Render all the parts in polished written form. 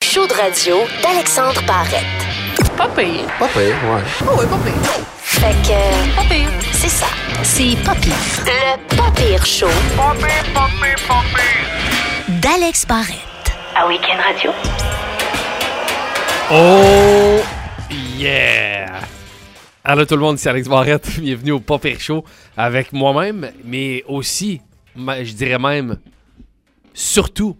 show de radio d'Alexandre Barrette. Pas pire. Pas pire, ouais. Oh oui, pas pire. Fait que... Pas pire. C'est ça. C'est pas pire. Le pas pire show Pas pire, pas pire, pas pire. d'Alex Barrette. À Week-end Radio. Oh yeah! Allô tout le monde, c'est Alex Barrette. Bienvenue au Pas Pire Show avec moi-même, mais aussi, je dirais même, surtout,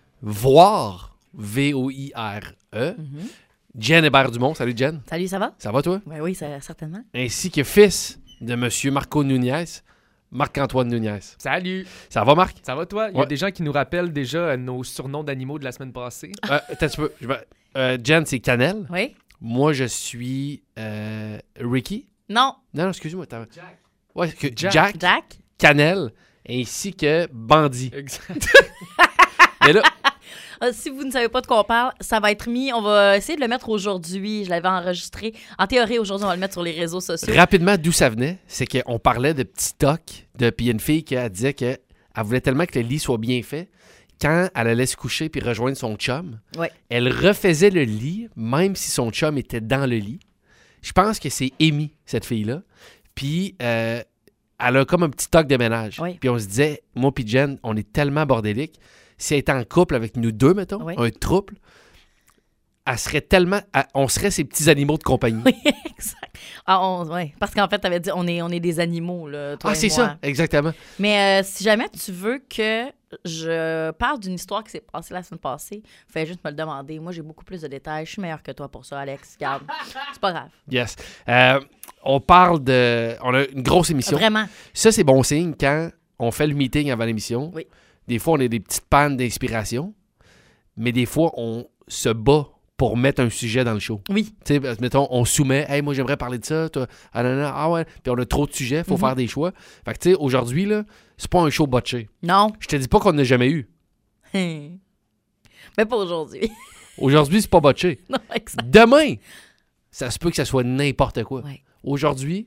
voir, V-O-I-R-E, Jen Hébert-Dumont. Salut Jen. Salut, ça va? Ça va toi? Ben oui, certainement. Ainsi que fils de Monsieur Marco Nunez, Marc-Antoine Nunez. Salut! Ça va Marc? Ça va toi? Il y a Ouais. des gens qui nous rappellent déjà nos surnoms d'animaux de la semaine passée. Attends un peu. Jen, c'est Cannelle. Oui? Moi, je suis Ricky. Non. Non, excuse-moi. Jack. Ouais, Jack. Jack, Cannelle, ainsi que Bandit. Exact. Mais là, Si vous ne savez pas de quoi on parle, ça va être mis. On va essayer de le mettre aujourd'hui. Je l'avais enregistré. En théorie, aujourd'hui, on va le mettre sur les réseaux sociaux. rapidement, d'où ça venait, c'est qu'on parlait de petits tocs, puis il y a une fille qui disait qu'elle voulait tellement que le lit soit bien fait, quand elle allait se coucher puis rejoindre son chum, Ouais. elle refaisait le lit, même si son chum était dans le lit. Je pense que c'est Amy, cette fille-là. Puis, elle a comme un petit toc de ménage. Oui. Puis on se disait, moi puis Jen, on est tellement bordélique. Si elle était en couple avec nous deux, mettons, Oui. un trouble, elle serait tellement... on serait ses petits animaux de compagnie. Oui, exact. Ouais. Parce qu'en fait, tu avais dit, on est des animaux, là, toi et C'est moi. ça, exactement. Mais si jamais tu veux que je parle d'une histoire qui s'est passée la semaine passée, fais juste me le demander. Moi, j'ai beaucoup plus de détails. Je suis meilleure que toi pour ça, Alex. Regarde. C'est pas grave. Yes. On parle de... On a une grosse émission. Vraiment. Ça, c'est bon signe quand on fait le meeting avant l'émission. Oui. Des fois, on a des petites pannes d'inspiration, mais des fois, on se bat pour mettre un sujet dans le show. Oui. Tu sais, mettons, on soumet, « Hey, moi, j'aimerais parler de ça. » Toi, « Ah, non, non, ah ouais. » Puis on a trop de sujets, il faut faire des choix. Fait que, tu sais, aujourd'hui, là, c'est pas un show botché. Non. Je te dis pas qu'on n'a jamais eu. Mais pas aujourd'hui. Aujourd'hui, c'est pas botché. Non, exact. Demain, ça se peut que ça soit n'importe quoi. Ouais. Aujourd'hui,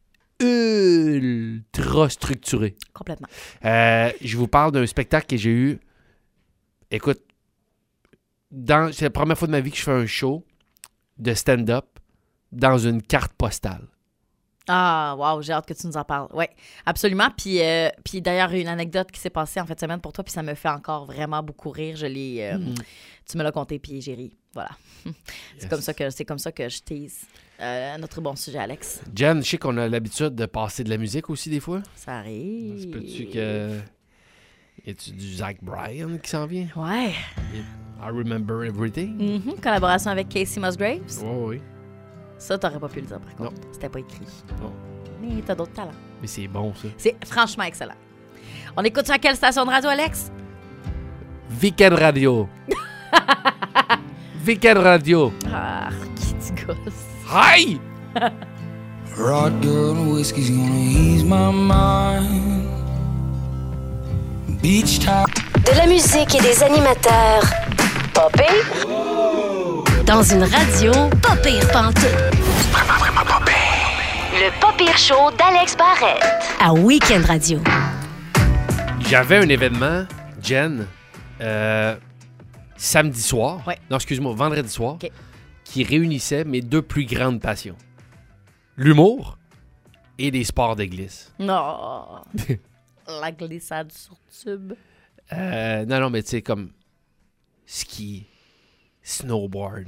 ultra structuré. Complètement. Je vous parle d'un spectacle que j'ai eu. Écoute, c'est la première fois de ma vie que je fais un show de stand-up dans une carte postale. Ah, wow, j'ai hâte que tu nous en parles. Oui, absolument. Puis d'ailleurs, il y a une anecdote qui s'est passée en fin de semaine pour toi, puis ça me fait encore vraiment beaucoup rire. Je l'ai... Tu me l'as conté, puis j'ai ri. Voilà. C'est comme ça que je tease notre bon sujet, Alex. Jen, je sais qu'on a l'habitude de passer de la musique aussi des fois. Ça arrive. Se peut-tu que... Y a-tu du Zach Bryan qui s'en vient? Ouais. I Remember Everything? Collaboration avec Casey Musgraves. Oui. Ça, t'aurais pas pu le dire, par contre. Non. C'était pas écrit. Non. Mais t'as d'autres talents. Mais c'est bon, ça. C'est franchement excellent. On écoute sur quelle station de radio, Alex? Weekend Radio. Weekend Radio. Ah, qui tu gosse. Hi! Rod girl whiskey's gonna ease my mind. Beach time. De la musique et des animateurs. Pas pire. Dans une radio pas pire pantoute. Vraiment pas pire. Le pas pire show d'Alex Barrette. À Week-end Radio. J'avais un événement, Jen, samedi soir. Ouais. Non, excuse-moi, vendredi soir. OK. Qui réunissait mes deux plus grandes passions. L'humour et les sports de glisse. Non. La glissade sur tube. Non, mais tu sais, comme ski, snowboard.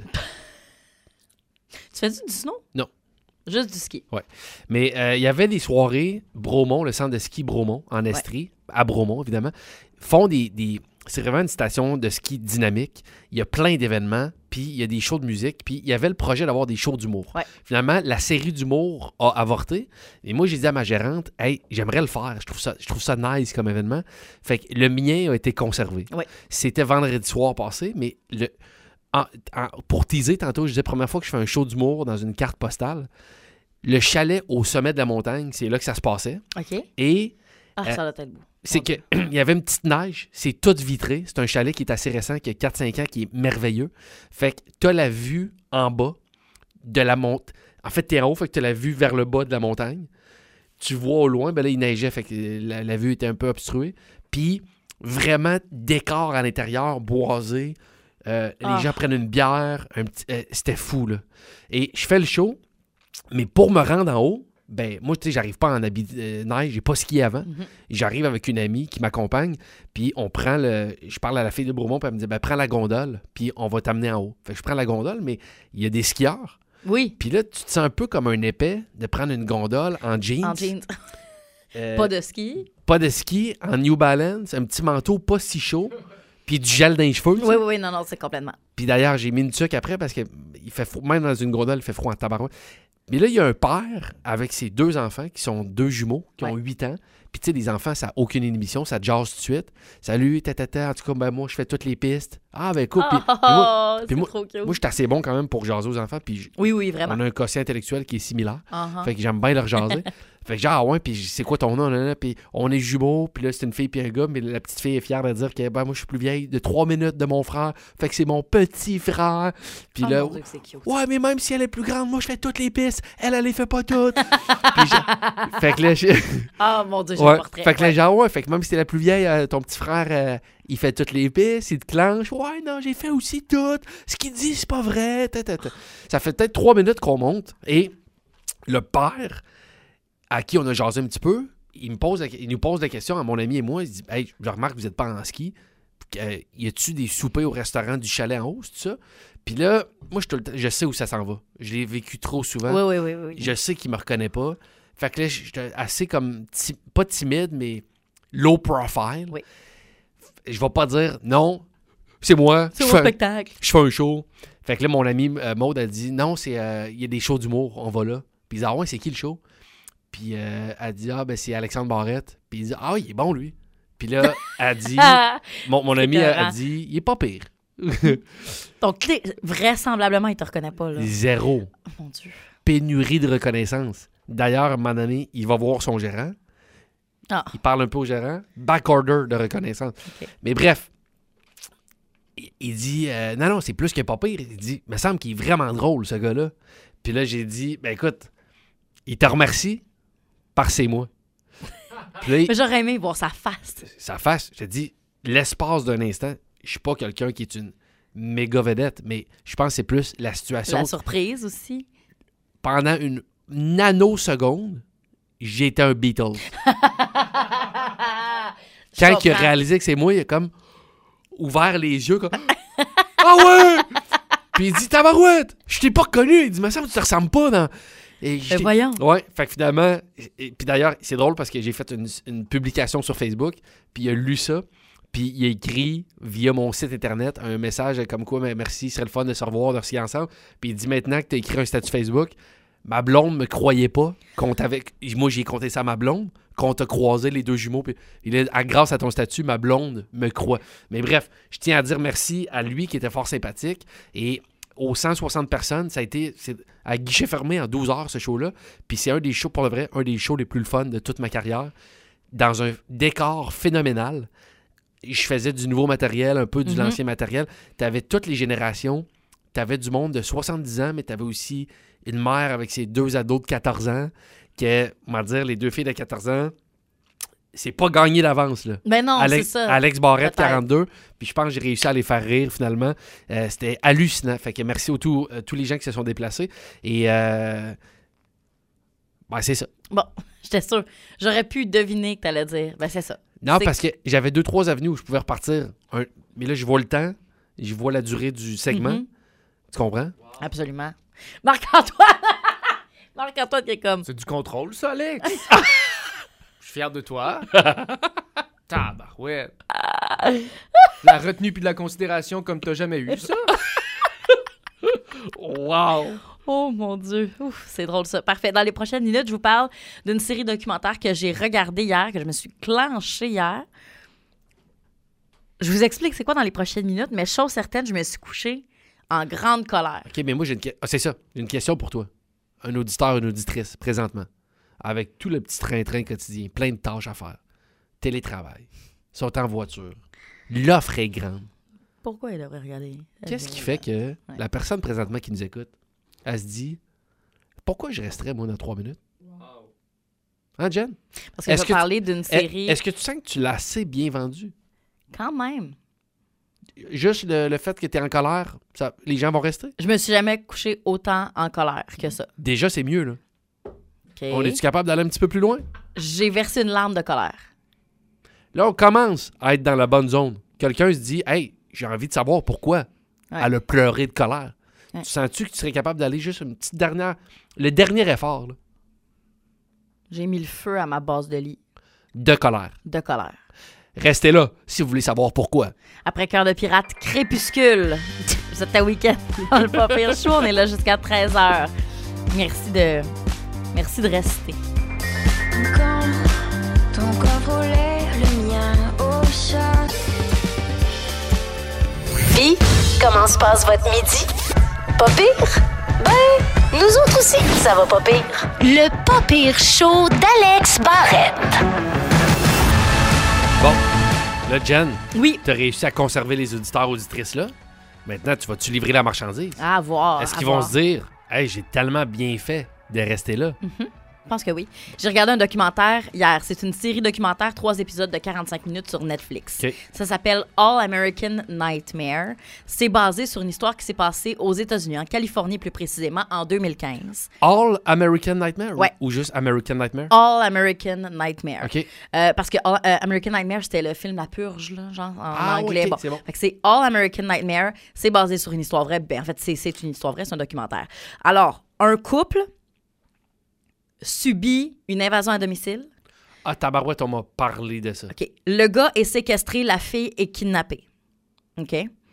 Tu fais-tu du snow? Non. Juste du ski. Ouais. Mais il y avait des soirées, Bromont, le centre de ski Bromont, en Estrie, à Bromont, évidemment, font c'est vraiment une station de ski dynamique. Il y a plein d'événements, puis il y a des shows de musique, puis il y avait le projet d'avoir des shows d'humour. Ouais. Finalement, la série d'humour a avorté. Et moi, j'ai dit à ma gérante, « Hey, j'aimerais le faire. Je trouve ça nice comme événement. » Fait que le mien a été conservé. Ouais. C'était vendredi soir passé, mais pour teaser, tantôt, je disais, première fois que je fais un show d'humour dans une carte postale, le chalet au sommet de la montagne, c'est là que ça se passait. OK. Et Ça doit être beau. c'est qu'il y avait une petite neige, c'est tout vitré. C'est un chalet qui est assez récent, qui a 4-5 ans, qui est merveilleux. Fait que tu as la vue en bas de la montagne. En fait, t'es en haut, fait que tu as la vue vers le bas de la montagne. Tu vois au loin, ben là, il neigeait, fait que la vue était un peu obstruée. Puis, vraiment, décor à l'intérieur, boisé, Les gens prennent une bière. C'était fou, là. Et je fais le show, mais pour me rendre en haut, ben moi, tu sais, j'arrive pas en habit de neige. J'ai pas skié avant. J'arrive avec une amie qui m'accompagne, puis on prend je parle à la fille de Bromont, puis elle me dit, ben prends la gondole, puis on va t'amener en haut. Fait que je prends la gondole, mais il y a des skieurs. Oui. Puis là, tu te sens un peu comme un épais de prendre une gondole en jeans. En jeans. Pas de ski. Pas de ski, en New Balance, un petit manteau pas si chaud, puis du gel dans les cheveux. Oui, non, c'est complètement. Puis d'ailleurs, j'ai mis une tuque après parce que il fait froid, même dans une gondole, il fait froid en tabarouette. Mais là, il y a un père avec ses 2 enfants qui sont 2 jumeaux, qui ont 8 ans. Puis tu sais, les enfants, ça n'a aucune inhibition, ça jase tout de suite. Salut, en tout cas, ben moi, je fais toutes les pistes. Ah, ben écoute, c'est trop cute. moi, je suis assez bon quand même pour jaser aux enfants. Puis oui, vraiment. on a un quotient intellectuel qui est similaire. Fait que j'aime bien leur jaser. Fait que genre, ouais, puis c'est quoi ton nom? Là, puis on est jumeaux, puis là, c'est une fille puis un gars, mais la petite fille est fière de dire que ben, moi, je suis plus vieille de 3 minutes de mon frère. Fait que c'est mon petit frère. Puis là, mon Dieu, que c'est cute. Ouais, mais même si elle est plus grande, moi, je fais toutes les pistes. Elle les fait pas toutes. Fait que là, mon Dieu, j'ai ouais. le portrait. Fait que là, genre, ouais, fait que même si t'es la plus vieille, ton petit frère, il fait toutes les pistes, il te clenche. Ouais, non, j'ai fait aussi toutes. Ce qu'il dit, c'est pas vrai. Ça fait peut-être 3 minutes qu'on monte. Et le père, à qui on a jasé un petit peu, il nous pose la question à mon ami et moi. Il dit, hey, je remarque que vous n'êtes pas en ski. Y a-tu des soupers au restaurant du chalet en haut, c'est ça? Puis là, moi, je sais où ça s'en va. Je l'ai vécu trop souvent. Oui. Je sais qu'il me reconnaît pas. Fait que là, j'étais assez comme, pas timide, mais low profile. Oui. Je vais pas dire, non, c'est moi. C'est mon spectacle. Je fais un show. Fait que là, mon ami Maude a dit, non, il y a des shows d'humour, on va là. Puis il dit, ah ouais, c'est qui le show? Puis elle dit, ah ben c'est Alexandre Barrette. Puis il dit, ah il est bon lui. Puis là, elle dit, mon ami a dit, il est pas pire. Donc, vraisemblablement, il te reconnaît pas, là. Zéro. Oh, mon Dieu. Pénurie de reconnaissance. D'ailleurs, à un moment donné, il va voir son gérant. Il parle un peu au gérant. Backorder de reconnaissance. Okay. Mais bref, il dit, non, c'est plus que pas pire. Il dit, il me semble qu'il est vraiment drôle, ce gars-là. Puis là, j'ai dit, ben écoute, il te remercie par ses mois. Là, mais j'aurais aimé voir sa face. Sa face, je te dis, l'espace d'un instant, je suis pas quelqu'un qui est une méga vedette, mais je pense que c'est plus la situation. La surprise aussi. Pendant une nanoseconde, j'ai été un Beatles. Quand il a réalisé que c'est moi, il a comme ouvert les yeux comme ah ouais! Puis il dit tabarouette, je t'ai pas reconnu. Il dit mais ça tu te ressembles pas dans. Et voyons. Ouais, fait que finalement, puis d'ailleurs, c'est drôle parce que j'ai fait une publication sur Facebook, puis il a lu ça, puis il a écrit via mon site internet un message comme quoi, merci, ce serait le fun de se revoir, de se ensemble. Puis il dit maintenant que tu as écrit un statut Facebook, ma blonde me croyait pas qu'on t'avait. Moi, j'ai compté ça à ma blonde, qu'on t'a croisé les 2 jumeaux. Puis grâce à ton statut, ma blonde me croit. Mais bref, je tiens à dire merci à lui qui était fort sympathique. Et aux 160 personnes, ça a été à guichet fermé en 12 heures, ce show-là. Puis c'est un des shows, pour le vrai, un des shows les plus fun de toute ma carrière. Dans un décor phénoménal. Je faisais du nouveau matériel, un peu de l'ancien matériel. T'avais toutes les générations. T'avais du monde de 70 ans, mais t'avais aussi une mère avec ses 2 ados de 14 ans. Que, on va dire, les 2 filles de 14 ans, c'est pas gagné d'avance, là. Ben non, c'est ça. Alex Barrette, peut-être. 42. Puis je pense que j'ai réussi à les faire rire, finalement. C'était hallucinant. Fait que merci à tous les gens qui se sont déplacés. Et, ben, c'est ça. Bon, j'étais sûre. J'aurais pu deviner que t'allais dire. Ben, c'est ça. Non, parce que j'avais 2-3 avenues où je pouvais repartir. Mais là, je vois le temps. Je vois la durée du segment. Tu comprends? Wow. Absolument. Marc-Antoine! Marc-Antoine qui est comme... C'est du contrôle, ça, Alex? Je suis fier de toi. Tabarouette. La retenue puis de la considération comme t'as jamais eu, ça? Wow! Oh mon Dieu, ouf, c'est drôle ça. Parfait. Dans les prochaines minutes, je vous parle d'une série documentaire que j'ai regardée hier, que je me suis clenchée hier. Je vous explique c'est quoi dans les prochaines minutes, mais chose certaine, je me suis couchée en grande colère. OK, mais moi, c'est ça. J'ai une question pour toi. Un auditeur, une auditrice, présentement. Avec tout le petit train-train quotidien, plein de tâches à faire. Télétravail. Sont en voiture. L'offre est grande. Pourquoi il devrait regarder? Qu'est-ce qui fait que la personne présentement qui nous écoute, elle se dit pourquoi je resterais, moi, dans 3 minutes? Wow. Hein, Jen? Parce que je vais parler d'une série... Est-ce que tu sens que tu l'as assez bien vendu? Quand même. juste le fait que tu es en colère, les gens vont rester? Je me suis jamais couchée autant en colère que ça. Déjà, c'est mieux, là. OK? On est-tu capable d'aller un petit peu plus loin? J'ai versé une larme de colère. Là, on commence à être dans la bonne zone. Quelqu'un se dit, hey, j'ai envie de savoir pourquoi Ouais. elle a pleuré de colère. Ouais. Tu sens-tu que tu serais capable d'aller juste une petite dernière... Le dernier effort, là, J'ai mis le feu à ma base de lit de colère. de colère. Restez là si vous voulez savoir pourquoi. Après Cœur de pirate, Crépuscule. Vous êtes à week-end dans le Pas Pire Show. On est là jusqu'à 13h. Merci de rester. Quand ton corps volait, le mien au chat. Puis, comment se passe votre midi? Pas pire? Ben, nous autres aussi, ça va pas pire. Le Pas Pire Show d'Alex Barrette. Bon, là, Jen, Oui. t'as réussi à conserver les auditeurs auditrices là. Maintenant, tu vas-tu livrer la marchandise? À voir. Est-ce à qu'ils vont voir. se dire, hey, j'ai tellement bien fait de rester là? Je pense que oui. J'ai regardé un documentaire hier. C'est une série documentaire, 3 épisodes de 45 minutes sur Netflix. OK. Ça s'appelle All American Nightmare. C'est basé sur une histoire qui s'est passée aux États-Unis, en Californie plus précisément, en 2015. All American Nightmare? Ouais. Ou juste American Nightmare? All American Nightmare. OK. Parce que American Nightmare, c'était le film La Purge, là, genre en anglais. ok, Bon. c'est bon. Fait que c'est All American Nightmare. C'est basé sur une histoire vraie. Ben, en fait, c'est une histoire vraie, c'est un documentaire. Alors, un couple subit une invasion à domicile. Ah, tabarouette, on m'a parlé de ça. OK. Le gars est séquestré, la fille est kidnappée. OK?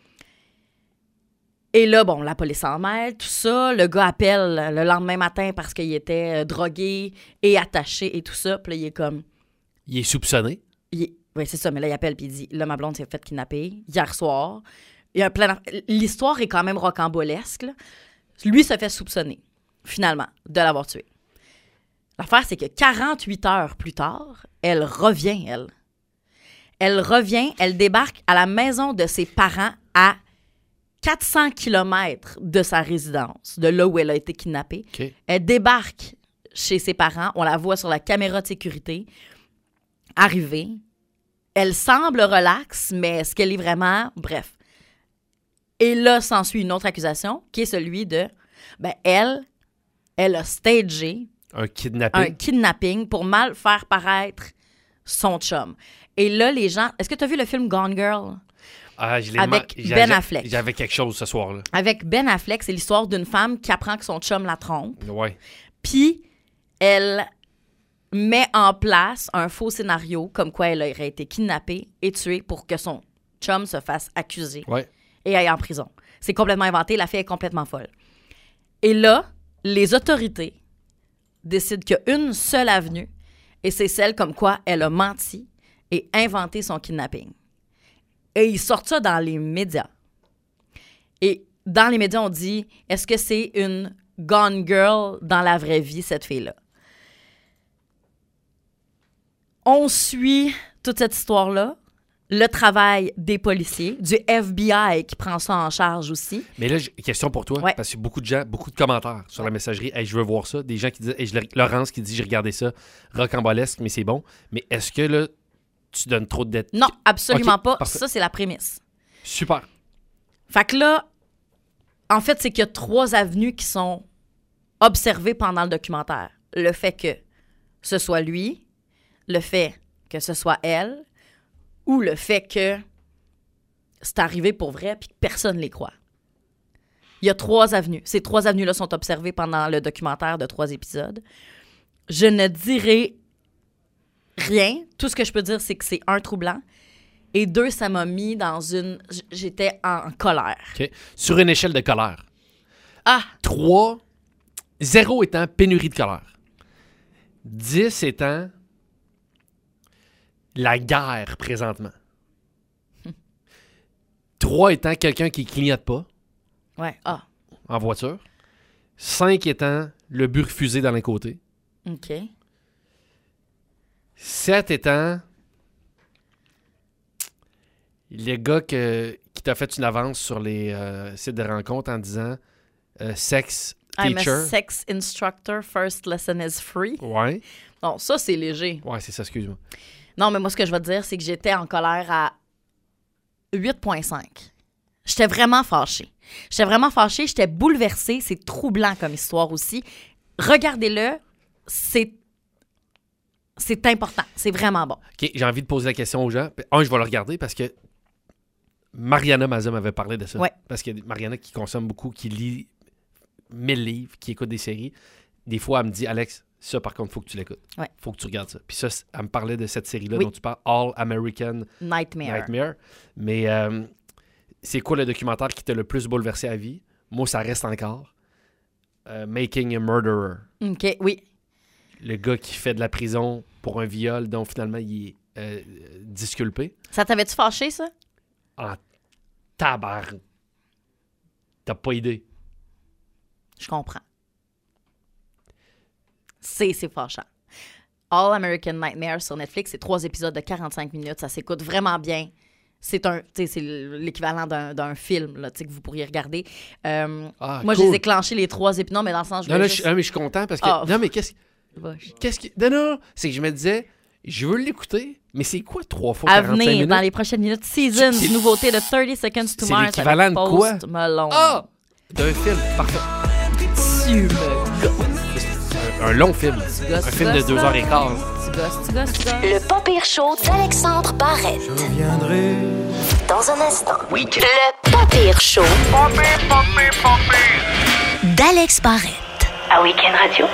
Et là, bon, la police s'en mêle, tout ça. Le gars appelle le lendemain matin parce qu'il était drogué et attaché et tout ça. Puis là, il est comme... Il est soupçonné. Oui, c'est ça. Mais là, il appelle puis il dit, là, ma blonde s'est fait kidnapper hier soir. Il y a plein L'histoire est quand même rocambolesque, là. Lui se fait soupçonner, finalement, de l'avoir tué. L'affaire, c'est que 48 heures plus tard, elle revient, elle. Elle revient, elle débarque à la maison de ses parents à 400 km de sa résidence, de là où elle a été kidnappée. OK. Elle débarque chez ses parents. On la voit sur la caméra de sécurité arriver. Elle semble relaxe, mais est-ce qu'elle est vraiment? Bref. Et là, s'ensuit une autre accusation, qui est celui de... Ben, elle a stagé Un kidnapping. un kidnapping pour mal faire paraître son chum. Et là, les gens... Est-ce que tu as vu le film Gone Girl? Ah, je l'ai Avec ma- Ben j'a- Affleck. J'avais quelque chose ce soir-là. Avec Ben Affleck, c'est l'histoire d'une femme qui apprend que son chum la trompe. Ouais. Puis, elle met en place un faux scénario comme quoi elle aurait été kidnappée et tuée pour que son chum se fasse accuser Ouais. et aille en prison. C'est complètement inventé. La fille est complètement folle. Et là, les autorités décident qu'il y a une seule avenue et c'est celle comme quoi elle a menti et inventé son kidnapping. Et ils sortent ça dans les médias. Et dans les médias, on dit, est-ce que c'est une Gone Girl dans la vraie vie, cette fille-là? On suit toute cette histoire-là, le travail des policiers, du FBI qui prend ça en charge aussi. Mais là, question pour toi, Ouais. parce qu'il y a beaucoup de gens, beaucoup de commentaires sur la messagerie. Hey, je veux voir ça. Des gens qui disent, Laurence qui dit, j'ai regardé ça, rocambolesque, mais c'est bon. Mais est-ce que là, tu donnes trop de détails? Non, absolument Ok, pas. parfait. Ça, c'est la prémisse. Super. Fait que là, en fait, c'est qu'il y a 3 avenues qui sont observées pendant le documentaire. Le fait que ce soit lui, le fait que ce soit elle, ou le fait que c'est arrivé pour vrai puis que personne ne les croit. Il y a 3 avenues. Ces 3 avenues-là sont observées pendant le documentaire de 3 épisodes. Je ne dirai rien. Tout ce que je peux dire, c'est que c'est 1, troublant, et 2, ça m'a mis dans une... J'étais en colère. OK. Sur une échelle de colère. Ah! 3, 0 étant pénurie de colère. 10 étant la guerre présentement. 3 étant quelqu'un qui clignote pas Ouais. Ah, en voiture. 5 étant le but refusé dans les côtés. OK. 7 étant le gars qui t'a fait une avance sur les sites de rencontres en disant sex I'm teacher. a sex instructor, first lesson is free. Ouais. Bon, ça, c'est léger. Ouais, c'est ça, excuse-moi. Non, mais moi, ce que je vais te dire, c'est que j'étais en colère à 8,5. J'étais vraiment fâchée. J'étais bouleversée. C'est troublant comme histoire aussi. Regardez-le, c'est important. C'est vraiment bon. OK, j'ai envie de poser la question aux gens. Je vais le regarder parce que Mariana Mazza m'avait parlé de ça. Ouais. Parce que Mariana qui consomme beaucoup, qui lit 1000 livres, qui écoute des séries, des fois, elle me dit, Alex, ça, par contre, il faut que tu l'écoutes. Ouais. Faut que tu regardes ça. Puis ça, elle me parlait de cette série-là Oui. dont tu parles, All American Nightmare. Mais c'est quoi le documentaire qui t'a le plus bouleversé à vie? Moi, ça reste encore Making a Murderer. OK, oui. Le gars qui fait de la prison pour un viol dont finalement il est disculpé. Ça t'avait-tu fâché, ça? En tabarn. T'as pas idée. Je comprends. C'est fâchant. All American Nightmare sur Netflix, c'est 3 épisodes de 45 minutes. Ça s'écoute vraiment bien. C'est l'équivalent d'un film là, que vous pourriez regarder. Moi, cool. je les ai clenchés les 3 épisodes. Non, mais dans le sens... Non, mais je suis content parce que... Oh. Non, mais qu'est-ce que... Non, c'est que je me disais, je veux l'écouter, mais c'est quoi 3 fois à 45 venir, minutes? dans les prochaines minutes, Seasons, C'est- nouveauté de 30 Seconds to C'est Mars l'équivalent avec de quoi? Post Malone. Ah! D'un film, parfait. Tu me Un long film. gosses, Un film de 2h15. Tu gosses. Le pas pire show d'Alexandre Barrette. Je reviendrai. Dans un instant. Le pas pire show Pas pire. d'Alex Barrette. À Week-end Radio.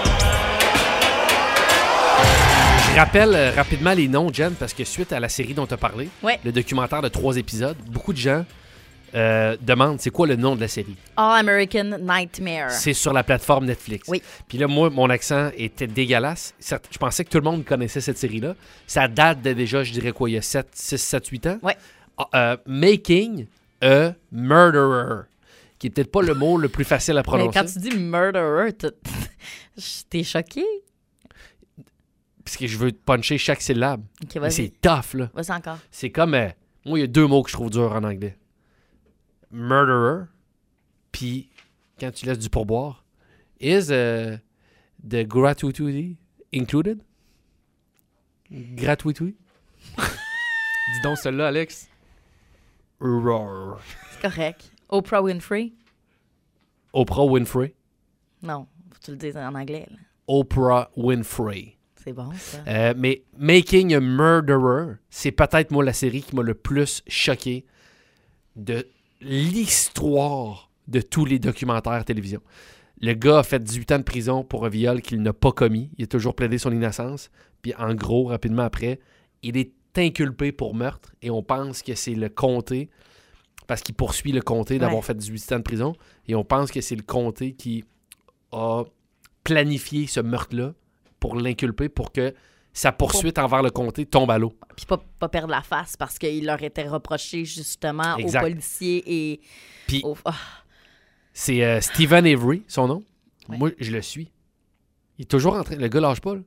Je rappelle rapidement les noms, Jen, parce que suite à la série dont tu as parlé, Ouais. le documentaire de 3 épisodes, beaucoup de gens demandent c'est quoi le nom de la série. All American Nightmare. C'est sur la plateforme Netflix. Oui. Puis là, moi, mon accent était dégueulasse. Je pensais que tout le monde connaissait cette série-là. Ça date de déjà, je dirais quoi, il y a 6, 7, 8 ans. Ouais. Making a Murderer, qui est peut-être pas le mot le plus facile à Mais prononcer. quand tu dis murderer, t'es choqué? Parce que je veux puncher chaque syllabe. OK, Mais vas-y. c'est tough, là. Vas-y encore. C'est comme... moi, il y a 2 mots que je trouve durs en anglais. Murderer, puis quand tu laisses du pourboire, is the gratuity included? Gratuity? Dis donc celle-là, Alex. Roar. C'est correct. Oprah Winfrey? Oprah Winfrey. Non, faut que tu le dises en anglais. Là. Oprah Winfrey. C'est bon, ça. Mais Making a Murderer, c'est peut-être, moi, la série qui m'a le plus choqué de l'histoire de tous les documentaires télévision. Le gars a fait 18 ans de prison pour un viol qu'il n'a pas commis. Il a toujours plaidé son innocence. Puis en gros, rapidement après, il est inculpé pour meurtre et on pense que c'est le comté, parce qu'il poursuit le comté d'avoir fait 18 ans de prison, et on pense que c'est le comté qui a planifié ce meurtre-là pour l'inculper, pour que sa poursuite envers le comté tombe à l'eau. Puis pas perdre la face parce qu'il leur était reproché justement Exact. aux policiers et... Puis aux... Ah, c'est Stephen Avery, son nom. Ouais. Moi, je le suis. Il est toujours en train... Le gars lâche pas, là.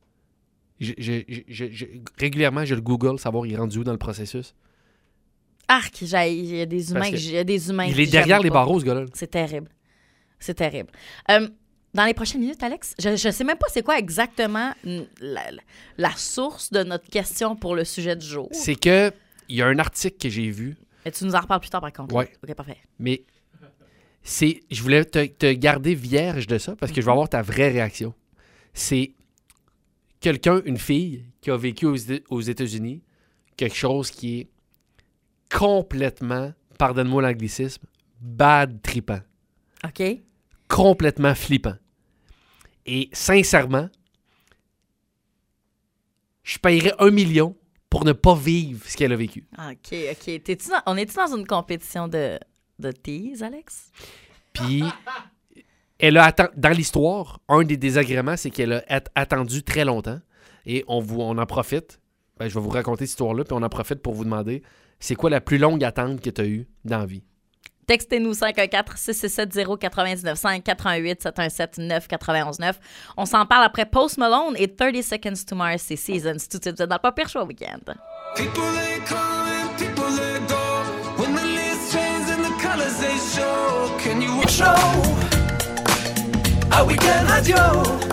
Régulièrement, je le Google, savoir il est rendu où dans le processus. arc, il y a des humains Parce que il y a des humains Il que est derrière j'aime les pas. barreaux, ce gars-là. C'est terrible. C'est terrible. Dans les prochaines minutes, Alex, je sais même pas c'est quoi exactement la source de notre question pour le sujet du jour. C'est que il y a un article que j'ai vu, Mais tu nous en reparles plus tard, par contre. Ouais. OK, parfait. mais je voulais te garder vierge de ça parce que je veux avoir ta vraie réaction. C'est quelqu'un, une fille, qui a vécu aux États-Unis, quelque chose qui est complètement, pardonne-moi l'anglicisme, bad trippant. OK? Complètement flippant. Et sincèrement, je paierais 1 million pour ne pas vivre ce qu'elle a vécu. OK. On est-tu dans une compétition de tease, Alex? Puis, elle a dans l'histoire, un des désagréments, c'est qu'elle a attendu très longtemps. Et on en profite. Ben, je vais vous raconter cette histoire-là, puis on en profite pour vous demander, c'est quoi la plus longue attente que tu as eue dans la vie? Textez-nous 514-667-099-5 88-717-991-9. On s'en parle après Post Malone et 30 Seconds to Mars, c'est Seasons. Tout de suite, vous êtes dans le Pas Pire Show week-end. People they come and people they go. When the leaves change and the colors they show. Can you show? A weekend radio.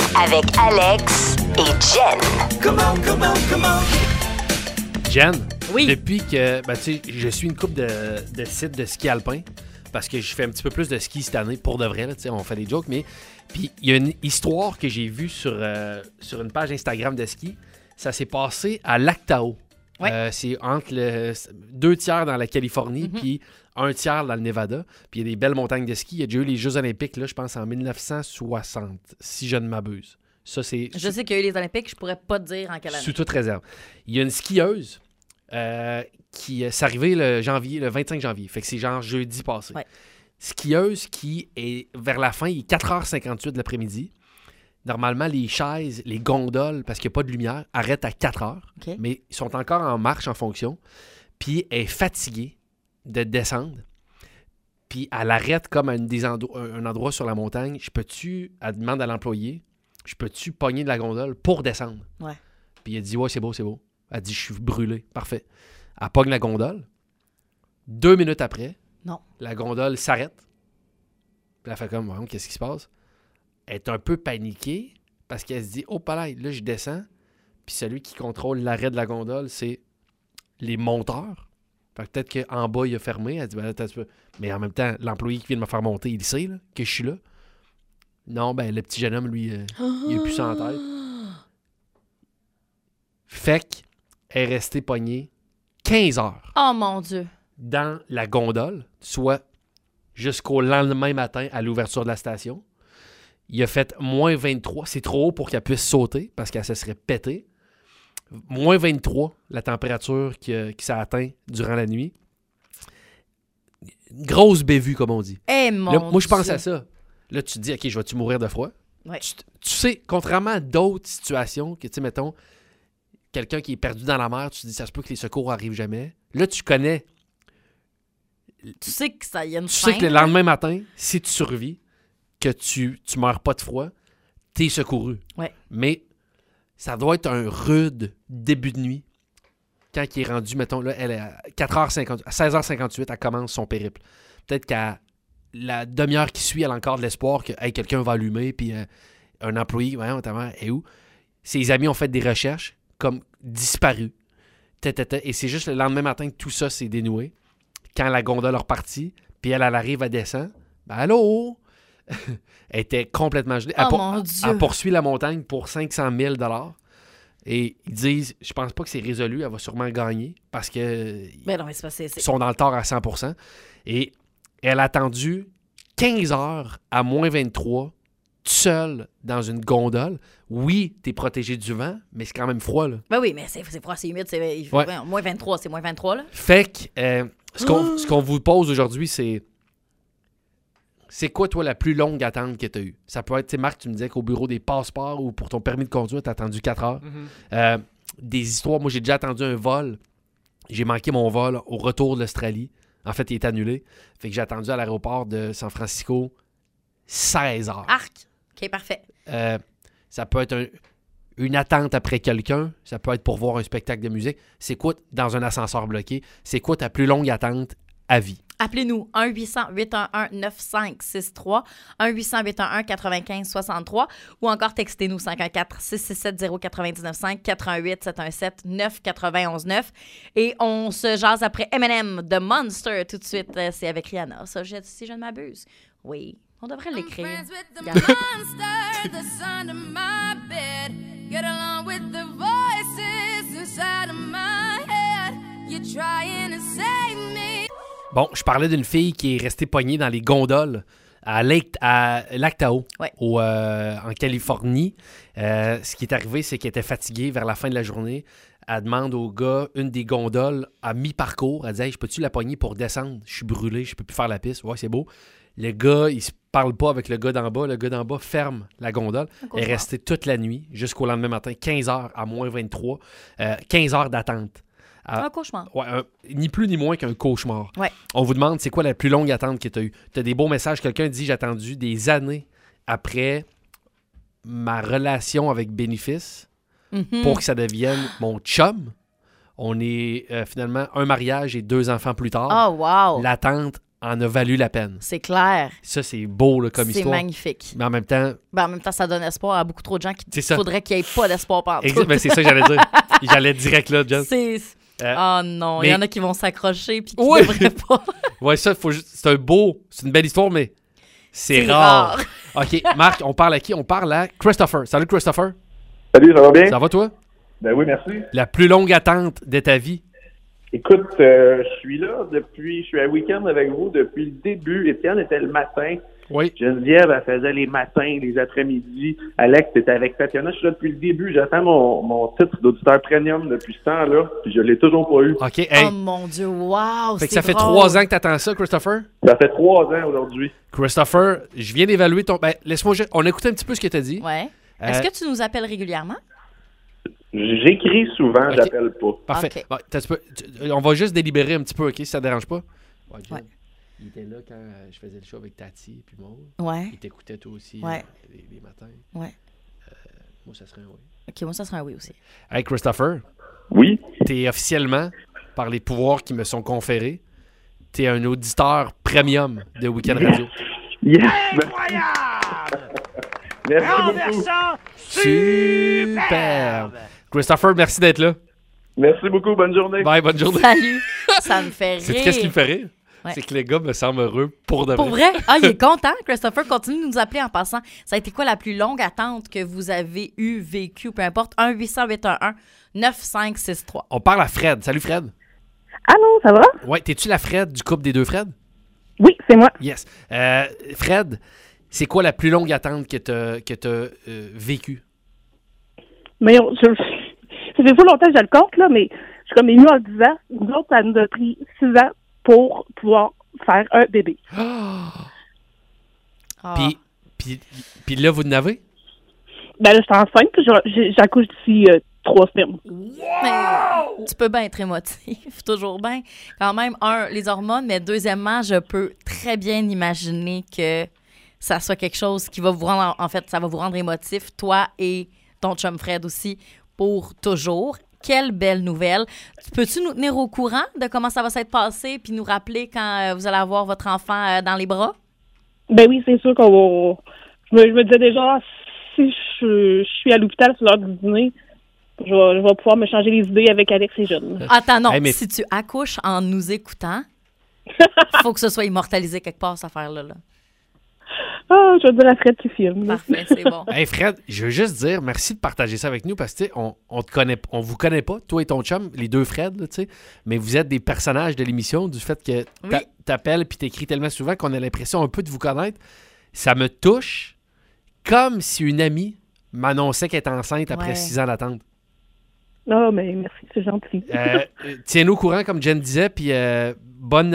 Avec Alex et Jen. Come on, come on, come on. Jen, Oui. Depuis que, tu sais, je suis une couple de sites de ski alpin parce que je fais un petit peu plus de ski cette année, pour de vrai, tu sais, on fait des jokes, mais... Puis, il y a une histoire que j'ai vue sur une page Instagram de ski. Ça s'est passé à Lac Tahoe. Ouais. C'est entre 2 tiers dans la Californie, puis 1 tiers dans le Nevada. Puis, il y a des belles montagnes de ski. Il y a déjà eu les Jeux olympiques, là, je pense, en 1960, si je ne m'abuse. Ça, c'est... Je sais qu'il y a eu les Olympiques, je pourrais pas te dire en quelle année. Sous toute réserve. Il y a une skieuse qui s'est arrivée le 25 janvier. Fait que c'est genre jeudi passé. Ouais. Skieuse qui est vers la fin, il est 4h58 de l'après-midi. Normalement, les chaises, les gondoles, parce qu'il n'y a pas de lumière, arrêtent à 4h. OK. Mais ils sont encore en marche en fonction. Puis elle est fatiguée de descendre. Puis elle arrête comme à un endroit sur la montagne. Elle demande à l'employé, je peux-tu pogner de la gondole pour descendre? Ouais. Puis elle dit, ouais, c'est beau. Elle dit, je suis brûlé. Parfait. Elle pogne la gondole. 2 minutes après, Non. la gondole s'arrête. Puis elle fait comme, ouais, qu'est-ce qui se passe? Elle est un peu paniquée parce qu'elle se dit, oh, palais, là, je descends. Puis celui qui contrôle l'arrêt de la gondole, c'est les monteurs. Fait que peut-être qu'en bas, il a fermé. Elle dit, ben là, mais en même temps, l'employé qui vient de me faire monter, il sait là, que je suis là. Non, ben, le petit jeune homme, lui, il a plus ça en tête. Fait qu'elle est restée pognée 15 heures Oh mon Dieu. dans la gondole, soit jusqu'au lendemain matin à l'ouverture de la station. Il a fait moins 23. C'est trop haut pour qu'elle puisse sauter parce qu'elle se serait pétée. Moins 23, la température qui s'est atteinte durant la nuit. Grosse bévue, comme on dit. Eh mon Là, moi, je pense Dieu. à ça. Là, tu te dis, OK, je vais-tu mourir de froid? Ouais. Tu sais, contrairement à d'autres situations, que tu sais, mettons, quelqu'un qui est perdu dans la mer, tu te dis, ça se peut que les secours arrivent jamais. Là, tu connais. Tu sais que ça y a une Tu fin. sais que le lendemain matin, si tu survis, que tu meurs pas de froid, t'es secouru. Ouais. Mais ça doit être un rude début de nuit. Quand il est rendu, mettons, là, elle est à 4h50, à 16h58, elle commence son périple. Peut-être qu'à la demi-heure qui suit, elle a encore de l'espoir que hey, quelqu'un va allumer, puis un employé, voyons, ta mère est où? Ses amis ont fait des recherches, comme disparu. Et c'est juste le lendemain matin que tout ça s'est dénoué. Quand la gondole est repartie, puis elle arrive à descendre. Ben, allô? Elle était complètement gelée. Oh mon Dieu! Elle poursuit la montagne pour 500 000 $. Et ils disent, je pense pas que c'est résolu, elle va sûrement gagner parce que Ben non, mais c'est pas c'est. ils sont dans le tort à 100%. Et elle a attendu 15 heures à moins 23, seule dans une gondole. Oui, t'es protégé du vent, mais c'est quand même froid, là. Ben oui, mais c'est froid, c'est humide, Ouais. ouais, moins 23, c'est moins 23, là. Fait que ce qu'on vous pose aujourd'hui, c'est quoi, toi, la plus longue attente que tu as eue? Ça peut être, tu sais, Marc, tu me disais qu'au bureau des passeports ou pour ton permis de conduire, tu as attendu 4 heures. Des histoires, moi, j'ai déjà attendu un vol. J'ai manqué mon vol au retour de l'Australie. En fait, il est annulé. Fait que j'ai attendu à l'aéroport de San Francisco 16 heures. Arc! OK, parfait. Ça peut être une attente après quelqu'un. Ça peut être pour voir un spectacle de musique. C'est quoi, dans un ascenseur bloqué, c'est quoi ta plus longue attente à vie? Appelez-nous 1-800-811-9563, 1-800-811-9563 ou encore textez-nous 514-667-0995, 418-717-991-9. Et on se jase après M&M de Monster tout de suite. C'est avec Rihanna, ça, si je ne m'abuse. Oui, on devrait l'écrire. Regarde. Monster that's under my bed. Get along with the voices inside of my head. You're trying to save me. Bon, je parlais d'une fille qui est restée pognée dans les gondoles à Lac Tahoe, Ouais. en Californie. Ce qui est arrivé, c'est qu'elle était fatiguée vers la fin de la journée. Elle demande au gars une des gondoles à mi-parcours. Elle dit hey, « Je peux-tu la pogner pour descendre? Je suis brûlé, je peux plus faire la piste. » Ouais, c'est beau. Le gars, il se parle pas avec le gars d'en bas. Le gars d'en bas ferme la gondole. Elle est restée toute la nuit jusqu'au lendemain matin, 15 heures à moins 23. 15 heures d'attente. Un cauchemar. Ouais, ni plus ni moins qu'un cauchemar. Ouais. On vous demande c'est quoi la plus longue attente que tu as eue. Tu as des beaux messages. Quelqu'un dit j'ai attendu des années après ma relation avec Bénéfice pour que ça devienne mon chum. On est finalement un mariage et 2 enfants plus tard. Oh, wow! L'attente en a valu la peine. C'est clair. Ça, c'est beau là, comme C'est histoire. magnifique. Mais en même temps, Ben, en même temps, ça donne espoir à beaucoup trop de gens C'est ça. faudrait qu'il n'y ait pas d'espoir par ben, c'est ça que j'allais dire. J'allais direct là, John. Oh non, il y en a qui vont s'accrocher puis qui Ouais. devraient pas. Ouais, ça, c'est une belle histoire, mais c'est rare. OK, Marc, on parle à qui? On parle à Christopher. Salut, Christopher. Salut, ça va bien? Ça va, toi? Ben oui, merci. La plus longue attente de ta vie? Écoute, je suis là je suis à week-end avec vous depuis le début. Étienne était le matin. Oui. Geneviève, elle faisait les matins, les après-midi. Alex était avec Tatiana. Je suis là depuis le début. J'attends mon titre d'auditeur premium depuis ce temps-là. Puis je l'ai toujours pas eu. OK, hey. Oh mon Dieu, wow, Fait que c'est ça fait drôle. 3 ans que t'attends ça, Christopher? Ça fait 3 ans aujourd'hui. Christopher, je viens d'évaluer ton... Ben, laisse-moi... On a écouté un petit peu ce que t'as dit. Ouais. Est-ce que tu nous appelles régulièrement? J'écris souvent, Ok. j'appelle pas. Parfait. OK. Bon, on va juste délibérer un petit peu, OK, si ça te dérange pas? Jen, Ouais. Il était là quand je faisais le show avec Tati puis Maud. Ouais. Il t'écoutait toi aussi Ouais. les matins. Ouais. Moi, ça serait un oui. OK, moi, ça serait un oui aussi. Hey, Christopher, Oui? t'es officiellement, par les pouvoirs qui me sont conférés, t'es un auditeur premium de Week-end Radio. Yes! Merci beaucoup. Superbe! Christopher, merci d'être là. Merci beaucoup. Bonne journée. Bye, bonne journée. Salut! Ça me fait rire. C'est qu'est-ce qui me fait rire? Ouais. C'est que les gars me semblent heureux pour de vrai. Pour vrai? Ah, il est content, Christopher. Continue de nous appeler en passant. Ça a été quoi la plus longue attente que vous avez vécue, peu importe? 1-800-811-9563. On parle à Fred. Salut, Fred. Allô, ça va? Ouais, t'es-tu la Fred du couple des deux Fred? Oui, c'est moi. Yes. Fred, c'est quoi la plus longue attente que t'as vécue? Mais ça fait pas longtemps que je le compte, là, mais je suis comme émue en le disant. Nous autres, ça nous a pris 6 ans pour pouvoir faire un bébé. Ah. Puis là, vous n'avez? Ben là, je suis enceinte, puis j'accouche d'ici 3 semaines. Mais tu peux bien être émotif, toujours bien. Quand même, les hormones, mais deuxièmement, je peux très bien imaginer que ça soit quelque chose qui va vous rendre, en fait, ça va vous rendre émotif, toi et ton chum Fred aussi, pour toujours. Quelle belle nouvelle. Peux-tu nous tenir au courant de comment ça va s'être passé puis nous rappeler quand vous allez avoir votre enfant dans les bras? Ben oui, c'est sûr qu'on va... Je me disais déjà, si je suis à l'hôpital sur l'heure du dîner, je vais pouvoir me changer les idées avec Alex et Jeanne. Attends, non. Hey, mais- Si tu accouches en nous écoutant, faut que ce soit immortalisé quelque part, cette affaire-là. Là. Ah, je vais dire à Fred qui filme. là. Parfait, c'est bon. Hey Fred, je veux juste dire merci de partager ça avec nous parce que tu sais, on te connaît, on vous connaît pas, toi et ton chum, les deux Fred, là, tu sais, mais vous êtes des personnages de l'émission du fait que Oui. t'appelles puis t'écris tellement souvent qu'on a l'impression un peu de vous connaître. Ça me touche comme si une amie m'annonçait qu'elle est enceinte après Ouais. 6 ans d'attente. Ah, mais merci, c'est gentil. Tiens-nous au courant, comme Jen disait, puis bonne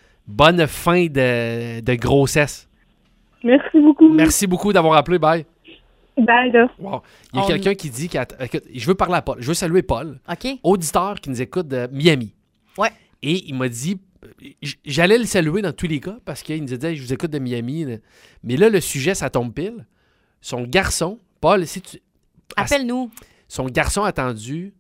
fin de grossesse. Merci beaucoup. Merci beaucoup d'avoir appelé. Bye. Bye, là. Wow. Il y a On- quelqu'un qui dit écoute, je veux parler à Paul. Je veux saluer Paul, OK? auditeur qui nous écoute de Miami. Ouais. Et il m'a dit j'allais le saluer dans tous les cas parce qu'il nous disait je vous écoute de Miami. Là. Mais là, le sujet, ça tombe pile. Son garçon, Paul, si tu. Appelle-nous. Son garçon a attendu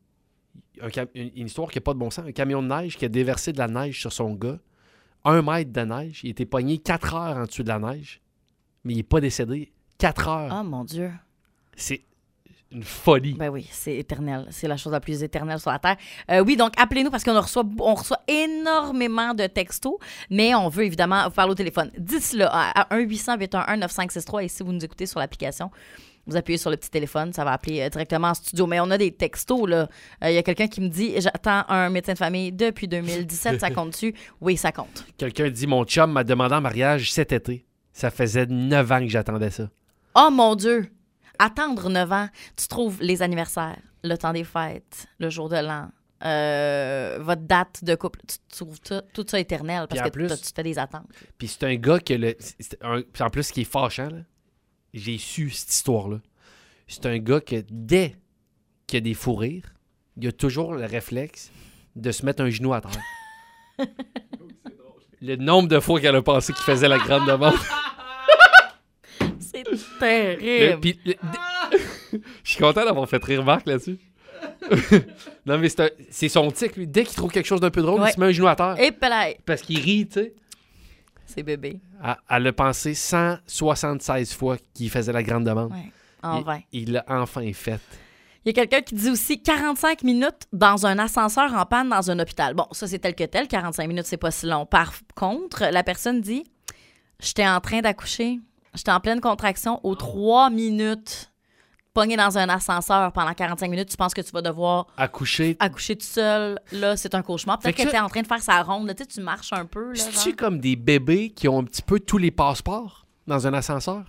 une histoire qui n'a pas de bon sens. Un camion de neige qui a déversé de la neige sur son gars. 1 mètre de neige. Il était pogné 4 heures en dessous de la neige. Mais il n'est pas décédé. 4 heures. Oh mon Dieu. C'est une folie. Ben oui, c'est éternel. C'est la chose la plus éternelle sur la Terre. Oui, donc appelez-nous parce qu'on reçoit énormément de textos, mais on veut évidemment vous parler au téléphone. Dites-le à 1-800-811-9563 et si vous nous écoutez sur l'application, vous appuyez sur le petit téléphone, ça va appeler directement en studio. Mais on a des textos, là. Il y a quelqu'un qui me dit « J'attends un médecin de famille depuis 2017, ça compte-tu? » Oui, ça compte. Quelqu'un dit mon chum m'a demandé en mariage cet été. Ça faisait 9 ans que j'attendais ça. Oh mon Dieu! Attendre 9 ans, tu trouves les anniversaires, le temps des fêtes, le jour de l'an, votre date de couple, tu trouves tout ça éternel parce Puis en que plus- tu fais des attentes. Puis c'est un gars que puis en plus, ce qui est fâchant, là, j'ai su cette histoire-là. C'est un gars que dès qu'il y a des fous rires, il a toujours le réflexe de se mettre un genou à terre. Le nombre de fois qu'elle a pensé qu'il faisait la grande demande. C'est terrible. Puis, je suis content d'avoir fait rire Marc là-dessus. Non, mais c'est son tic, lui. Dès qu'il trouve quelque chose d'un peu drôle, Ouais. il se met un genou à terre. Et pelaye, Parce qu'il rit, tu sais. c'est bébé. Elle a pensé 176 fois qu'il faisait la grande demande. Ouais. En vain. Il l'a enfin fait. Il y a quelqu'un qui dit aussi 45 minutes dans un ascenseur en panne dans un hôpital. Bon, ça, c'est tel que tel. 45 minutes, c'est pas si long. Par contre, la personne dit « J'étais en train d'accoucher. J'étais en pleine contraction aux 3 minutes. Pogné dans un ascenseur pendant 45 minutes. Tu penses que tu vas devoir Accoucher tout seul. Là, c'est un cauchemar. Peut-être Fait que que tu es en train de faire sa ronde. Là, tu sais, tu marches un peu. Là, C'est-tu genre. comme des bébés qui ont un petit peu tous les passeports dans un ascenseur?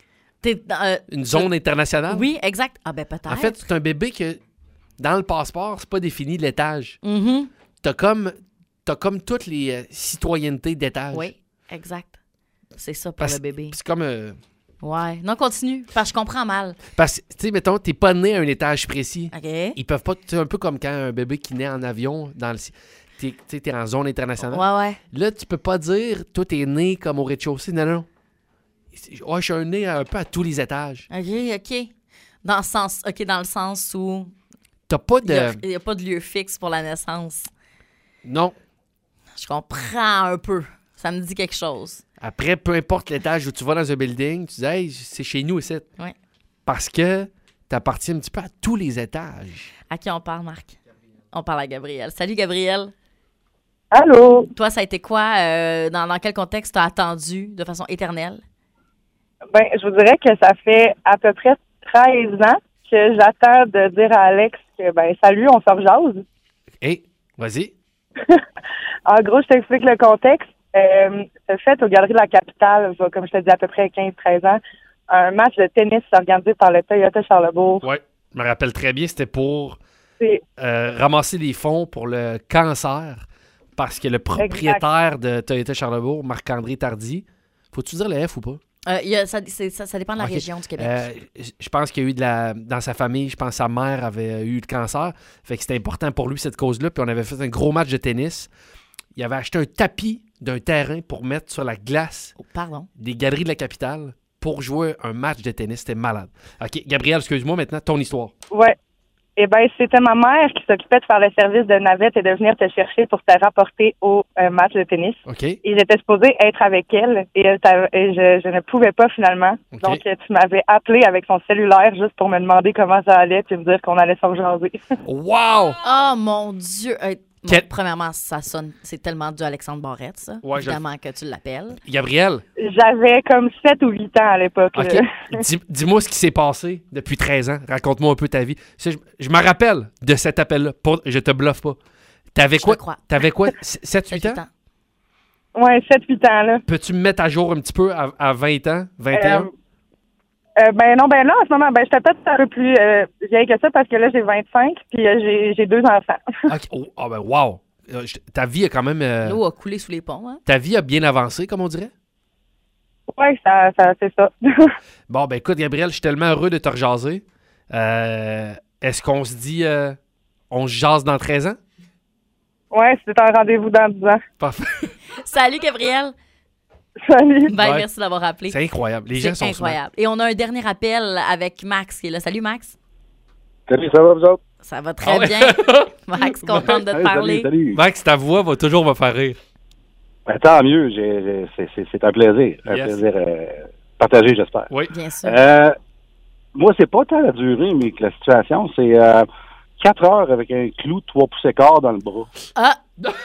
Une zone internationale? Oui, exact. Ah ben peut-être. En fait, c'est un bébé que, dans le passeport, c'est pas défini l'étage. Mhm. T'as comme toutes les citoyennetés d'étage. Oui, exact. C'est ça pour Parce- le bébé. C'est comme... Ouais. Non, continue. Parce que je comprends mal. parce que, tu sais, mettons, t'es pas né à un étage précis. OK. Ils peuvent pas... C'est un peu comme quand un bébé qui naît en avion, dans le... T'es en zone internationale. Ouais, ouais. Là, tu peux pas dire, toi, t'es né comme au rez-de-chaussée. Non, non. Ouais, je suis un né un peu à tous les étages. OK. Dans le sens où T'as pas il n'y a pas de lieu fixe pour la naissance. Non. Je comprends un peu. Ça me dit quelque chose. Après, peu importe l'étage où tu vas dans un building, tu dis, hey, c'est chez nous ici. Ouais. Parce que t'appartiens un petit peu à tous les étages. À qui on parle, Marc? On parle à Gabriel. Salut, Gabriel. Allô? Toi, ça a été quoi? Dans quel contexte t'as attendu de façon éternelle? Ben, je vous dirais que ça fait à peu près 13 ans que j'attends de dire à Alex que, ben, salut, on se rejase. Hey, vas-y. En gros, je t'explique le contexte. C'est fait aux Galeries de la Capitale, comme je te dis, à peu près 15-13 ans, un match de tennis organisé par le Toyota Charlebourg. Ouais, je me rappelle très bien, c'était pour C'est ramasser des fonds pour le cancer. Parce que le propriétaire de Toyota Charlebourg, Marc-André Tardy, faut-tu dire le F ou pas? Ça dépend de la Ok. région du Québec. Je pense qu'il y a eu dans sa famille, je pense que sa mère avait eu le cancer. Fait que c'était important pour lui, cette cause-là. Puis on avait fait un gros match de tennis. Il avait acheté un tapis d'un terrain pour mettre sur la glace Oh, pardon. des Galeries de la Capitale pour jouer un match de tennis. C'était malade. OK, Gabriel, excuse-moi maintenant, ton histoire. ouais. Eh bien, c'était ma mère qui s'occupait de faire le service de navette et de venir te chercher pour te rapporter au match de tennis. OK? Et j'étais supposée être avec elle et je ne pouvais pas finalement. OK. Donc, tu m'avais appelé avec son cellulaire juste pour me demander comment ça allait puis me dire qu'on allait s'en jaser. Wow! Oh mon Dieu! Premièrement, ça sonne, c'est tellement du Alexandre Barrette, ça. Ouais, Évidemment que tu l'appelles. Gabriel, J'avais comme 7 ou 8 ans à l'époque. OK. là. Dis-moi ce qui s'est passé depuis 13 ans. Raconte-moi un peu ta vie. Je me rappelle de cet appel-là. Je te bluffe pas. T'avais Je quoi? te crois. T'avais quoi? 7-8 ans? Ouais, 7-8 ans, là. Peux-tu me mettre à jour un petit peu à 20 ans? 21? Ben non, ben là, en ce moment, ben j'étais peut-être un peu plus vieille que ça parce que là, j'ai 25 puis j'ai 2 enfants. OK. Oh, ah ben wow! Ta vie a quand même... L'eau a coulé sous les ponts, hein? ta vie a bien avancé, comme on dirait? Ouais, ça c'est ça. Bon, ben écoute, Gabriel, je suis tellement heureux de te rejaser. Est-ce qu'on se dit... on se jase dans 13 ans? Ouais, c'est un rendez-vous dans 10 ans. Parfait. Salut, Gabriel! Salut! Bye, Ouais. merci d'avoir appelé. C'est incroyable. Les gens C'est sont smart. incroyable. Et on a un dernier appel avec Max qui est là. Salut, Max. Salut, ça va, vous autres? Ça va très Ah ouais. bien. Max, contente de te Hey, parler. Salut. Max, ta voix va toujours me faire rire. Ben, tant mieux, c'est un plaisir. Un Yes. plaisir partagé, j'espère. Oui. Bien sûr. Moi, c'est pas tant la durée, mais que la situation, c'est 4 heures avec un clou de 3 pouces et quart dans le bras. Ah!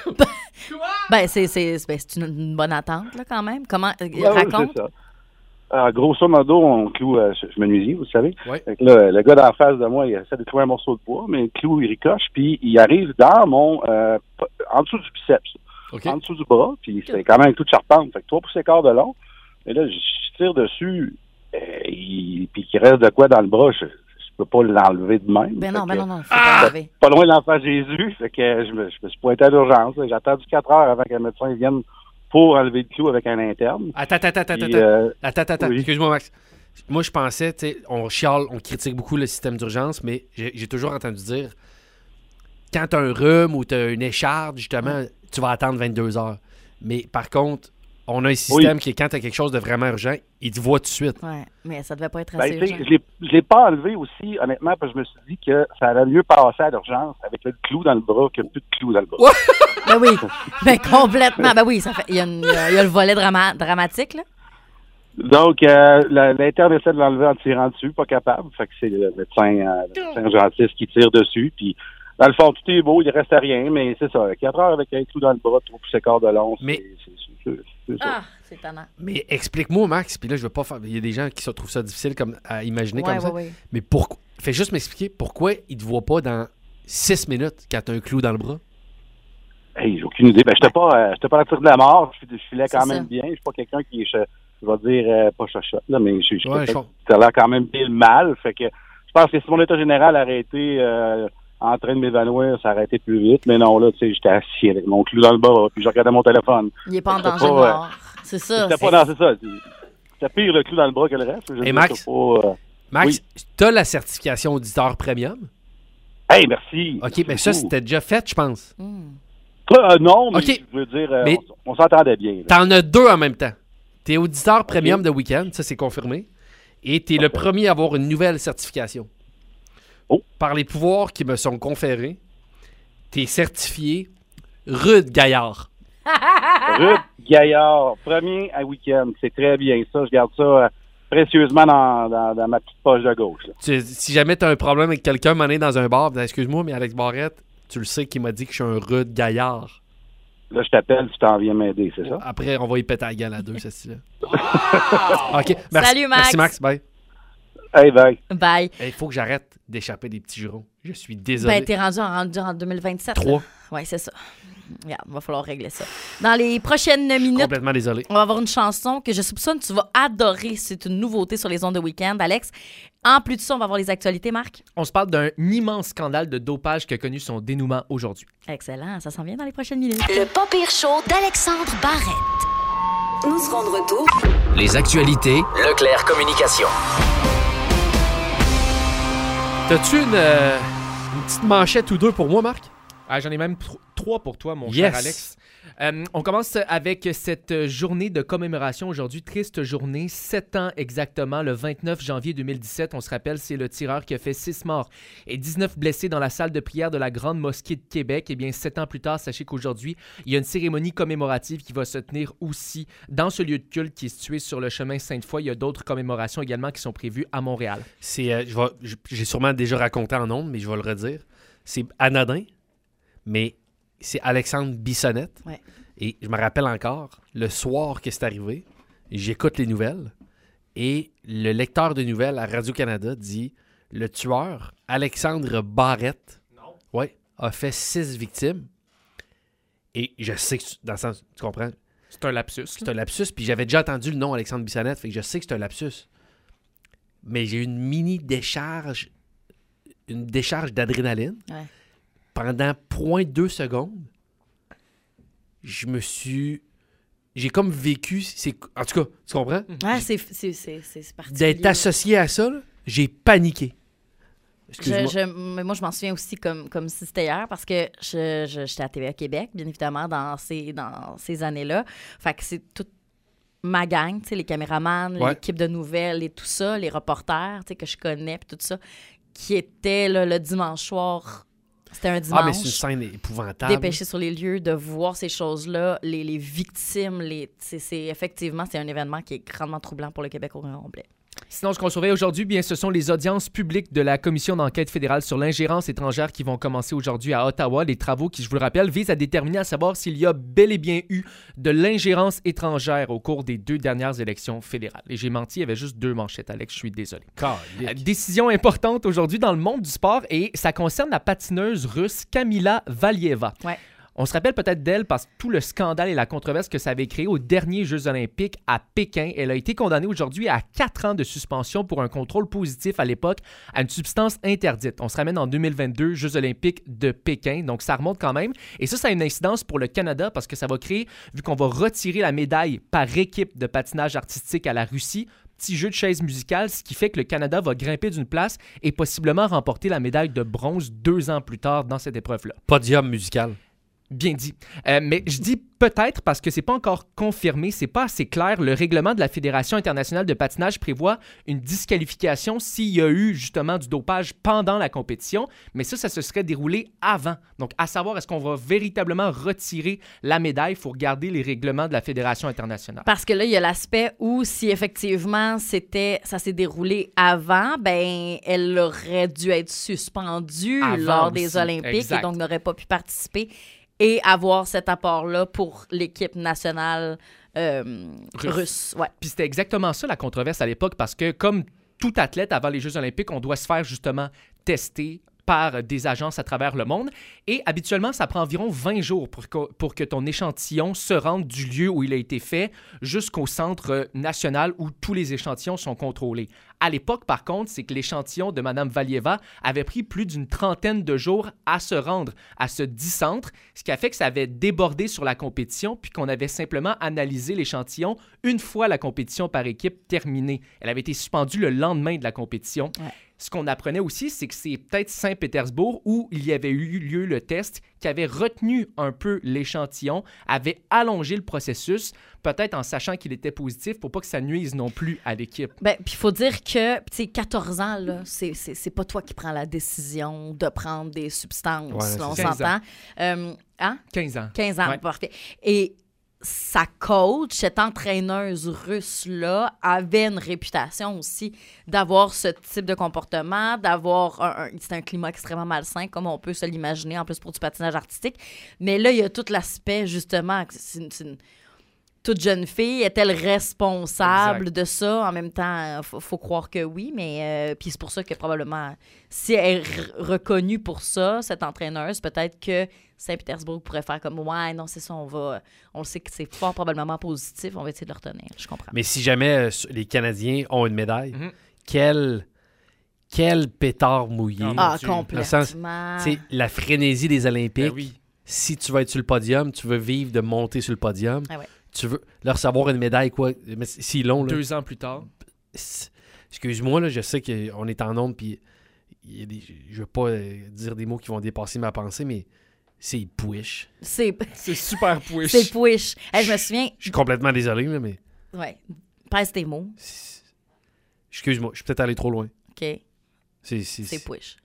Ben, c'est une bonne attente, là, quand même. Comment? Ouais, Raconte. c'est ça. Alors, grosso modo, on cloue je menuisier, vous savez. Oui. Fait que là, le gars d'en face de moi, il essaie de trouver un morceau de bois, mais le clou, il ricoche, puis il arrive dans mon... en dessous du biceps, OK. en dessous du bras, puis c'est quand même un clou de charpente. Fait que 3 pouces et quart de long. Et là, je tire dessus, puis qu'il reste de quoi dans le bras, je peux pas l'enlever de même. Ben non, Fait que, faut pas l'enlever. pas loin de l'enfant Jésus, fait que je me suis pointé à l'urgence. J'ai attendu 4 heures avant que le médecin vienne pour enlever le clou avec un interne. Attends. Puis, Attends. oui. Excuse-moi, Max. Moi, je pensais, tu sais, on chiale, on critique beaucoup le système d'urgence, mais j'ai toujours entendu dire, quand t'as un rhume ou t'as une écharde, justement, tu vas attendre 22 heures. Mais par contre, on a un système qui, quand t'as quelque chose de vraiment urgent, il te voit tout de suite. Ouais, mais ça devait pas être Ben, assez tu sais, urgent. je l'ai pas enlevé aussi, honnêtement, parce que je me suis dit que ça allait mieux passer à l'urgence avec le clou dans le bras que plus de clou dans le bras. Ben oui, ben complètement. Ben oui, ça fait. Il y a le volet dramatique, là. Donc, l'interne essaie de l'enlever en tirant dessus, pas capable. Fait que c'est le médecin urgentiste qui tire dessus. Puis, dans le fond, tout est beau, il reste à rien, mais c'est ça. 4 heures avec un clou dans le bras, 3 pouces quart de long, Mais- c'est ça. Ah, c'est étonnant. Mais explique-moi, Max, puis là, je veux pas faire. Il y a des gens qui se trouvent ça difficile comme à imaginer comme ça. Ouais. Mais pourquoi. Fais juste m'expliquer pourquoi il te voit pas dans 6 minutes quand t'as un clou dans le bras. Hey, j'ai aucune idée. Ben, j'étais pas à la tire de la mort. Je filais quand C'est même ça. bien. Je suis pas quelqu'un qui est, je vais dire, pas chachotte, là, mais je Ouais, je comprends. ça a l'air quand même bien mal. Fait que je pense que si mon état général aurait été en train de m'évanouir, ça aurait été plus vite. Mais non, là, tu sais, j'étais assis avec mon clou dans le bras, puis je regardais mon téléphone. Il est pas en C'était danger de pas, mort. C'est ça. C'était pas dans, c'est ça. C'était pire le clou dans le bras que le reste. Je veux Et dire, Max? c'est pas, Max, Oui. t'as la certification auditeur premium? Hey, merci. OK, mais ça, Beaucoup. c'était déjà fait, je pense. Non, mais OK. je veux dire, Mais- on s'entendait bien. là. T'en as 2 en même temps. T'es auditeur premium de week-end, ça c'est confirmé. Et t'es le premier à avoir une nouvelle certification. Oh. Par les pouvoirs qui me sont conférés, t'es certifié Rude Gaillard. Ruth Gaillard, premier à week-end. C'est très bien ça. Je garde ça précieusement dans ma petite poche de gauche. Là. Si jamais t'as un problème avec quelqu'un, m'en est dans un bar, ben, excuse-moi, mais Alex Barrette, tu le sais qu'il m'a dit que je suis un Rude Gaillard. Là, je t'appelle, tu t'en viens m'aider, c'est ça? Après, on va y péter la gueule à 2, ce style-là. OK, merci. Salut, Max. Merci, Max. Bye. Hey, bye. Bye. Il faut que j'arrête d'échapper des petits jurons. Je suis désolé. Ben, t'es rendu en 2027. 3. Oui, c'est ça. Regarde, il va falloir régler ça. Dans les prochaines minutes, Complètement désolé. on va avoir une chanson que je soupçonne que tu vas adorer. C'est une nouveauté sur les ondes de week-end, Alex. En plus de ça, on va avoir les actualités, Marc. On se parle d'un immense scandale de dopage qui a connu son dénouement aujourd'hui. Excellent, ça s'en vient dans les prochaines minutes. Le pas pire show d'Alexandre Barrette. Nous serons de retour. Les actualités Leclerc Communication. T'as-tu une petite manchette ou 2 pour moi, Marc? Ah, j'en ai même 3 pour toi, mon Yes. cher Alex. On commence avec cette journée de commémoration aujourd'hui. Triste journée, 7 ans exactement, le 29 janvier 2017. On se rappelle, c'est le tireur qui a fait 6 morts et 19 blessés dans la salle de prière de la Grande Mosquée de Québec. Eh bien, 7 ans plus tard, sachez qu'aujourd'hui, il y a une cérémonie commémorative qui va se tenir aussi dans ce lieu de culte qui est situé sur le chemin Sainte-Foy. Il y a d'autres commémorations également qui sont prévues à Montréal. J'ai sûrement déjà raconté en ondes, mais je vais le redire. C'est anodin, mais c'est Alexandre Bissonnette. Ouais. Et je me rappelle encore, le soir que c'est arrivé, j'écoute les nouvelles et le lecteur de nouvelles à Radio-Canada dit « Le tueur, Alexandre Barrette, a fait 6 victimes. » Et je sais que, dans le sens, tu comprends? C'est un lapsus. C'est un lapsus, puis j'avais déjà entendu le nom Alexandre Bissonnette, fait que je sais que c'est un lapsus. Mais j'ai eu une mini-décharge, une décharge d'adrénaline. Ouais. Pendant 0.2 secondes, j'ai comme vécu... En tout cas, tu comprends? Ouais, c'est particulier. D'être associé à ça, là, j'ai paniqué. Excuse-moi. Mais moi, je m'en souviens aussi comme si c'était hier parce que j'étais à TVA Québec, bien évidemment, dans ces années-là. Fait que c'est toute ma gang, tu sais, les caméramans, Ouais. l'équipe de nouvelles et tout ça, les reporters, tu sais, que je connais, puis tout ça, qui étaient là, le dimanche soir. C'était un dimanche. Ah, mais c'est une scène épouvantable. Dépêché sur les lieux, de voir ces choses-là, les victimes, effectivement, c'est un événement qui est grandement troublant pour le Québec au complet. Sinon, ce qu'on surveille aujourd'hui, bien, ce sont les audiences publiques de la Commission d'enquête fédérale sur l'ingérence étrangère qui vont commencer aujourd'hui à Ottawa. Les travaux qui, je vous le rappelle, visent à déterminer à savoir s'il y a bel et bien eu de l'ingérence étrangère au cours des 2 dernières élections fédérales. Et j'ai menti, il y avait juste 2 manchettes, Alex, je suis désolé. Décision importante aujourd'hui dans le monde du sport et ça concerne la patineuse russe Kamila Valieva. Ouais. On se rappelle peut-être d'elle parce que tout le scandale et la controverse que ça avait créé aux derniers Jeux olympiques à Pékin. Elle a été condamnée aujourd'hui à 4 ans de suspension pour un contrôle positif à l'époque à une substance interdite. On se ramène en 2022, Jeux olympiques de Pékin, donc ça remonte quand même. Et ça a une incidence pour le Canada parce que ça va créer, vu qu'on va retirer la médaille par équipe de patinage artistique à la Russie, petit jeu de chaise musicale, ce qui fait que le Canada va grimper d'une place et possiblement remporter la médaille de bronze 2 ans plus tard dans cette épreuve-là. Podium musical. Bien dit. Mais je dis peut-être parce que c'est pas encore confirmé, c'est pas assez clair. Le règlement de la Fédération internationale de patinage prévoit une disqualification s'il y a eu justement du dopage pendant la compétition, mais ça se serait déroulé avant. Donc, à savoir, est-ce qu'on va véritablement retirer la médaille? Il faut regarder les règlements de la Fédération internationale. Parce que là, il y a l'aspect où si effectivement ça s'est déroulé avant, ben elle aurait dû être suspendue lors des Olympiques exact. et donc n'aurait pas pu participer et avoir cet apport-là pour l'équipe nationale russe. Ouais. Puis c'était exactement ça la controverse à l'époque parce que comme tout athlète avant les Jeux olympiques, on doit se faire justement tester par des agences à travers le monde. Et habituellement, ça prend environ 20 jours pour que ton échantillon se rende du lieu où il a été fait jusqu'au centre national où tous les échantillons sont contrôlés. À l'époque, par contre, c'est que l'échantillon de Mme Valieva avait pris plus d'une 30aine de jours à se rendre à ce 10 centres, ce qui a fait que ça avait débordé sur la compétition puis qu'on avait simplement analysé l'échantillon une fois la compétition par équipe terminée. Elle avait été suspendue le lendemain de la compétition. Ouais. Ce qu'on apprenait aussi, c'est que c'est peut-être Saint-Pétersbourg où il y avait eu lieu le test qui avait retenu un peu l'échantillon, avait allongé le processus, peut-être en sachant qu'il était positif pour pas que ça nuise non plus à l'équipe. Bien, puis il faut dire que, tu sais, 14 ans, là, c'est pas toi qui prends la décision de prendre des substances, là, on s'entend. 15 ans. 15 ans, ouais. Parfait. Et sa coach, cette entraîneuse russe-là, avait une réputation aussi d'avoir ce type de comportement, d'avoir c'est un climat extrêmement malsain, comme on peut se l'imaginer, en plus pour du patinage artistique. Mais là, il y a tout l'aspect, justement, c'est une toute jeune fille. Est-elle responsable de ça? En même temps, faut croire que oui, mais puis c'est pour ça que probablement, si elle est reconnue pour ça, cette entraîneuse, peut-être que Saint-Pétersbourg pourrait faire comme « Ouais, non, c'est ça, on le sait que c'est fort probablement positif, on va essayer de le retenir. » Je comprends. Mais si jamais les Canadiens ont une médaille, quel pétard mouillé. Ah, complètement. C'est la frénésie des Olympiques. Ben oui. Si tu veux être sur le podium, tu veux vivre de monter sur le podium. Ah ouais. Tu veux leur recevoir une médaille, quoi. Mais si long, là. 2 ans plus tard. Excuse-moi, là, je sais qu'on est en onde, puis je veux pas dire des mots qui vont dépasser ma pensée, mais c'est push. C'est super push. C'est push. Hey, je me souviens... Je suis complètement désolé, là, mais... Ouais. Pèse tes mots. Excuse-moi, je suis peut-être allé trop loin. OK. C'est push.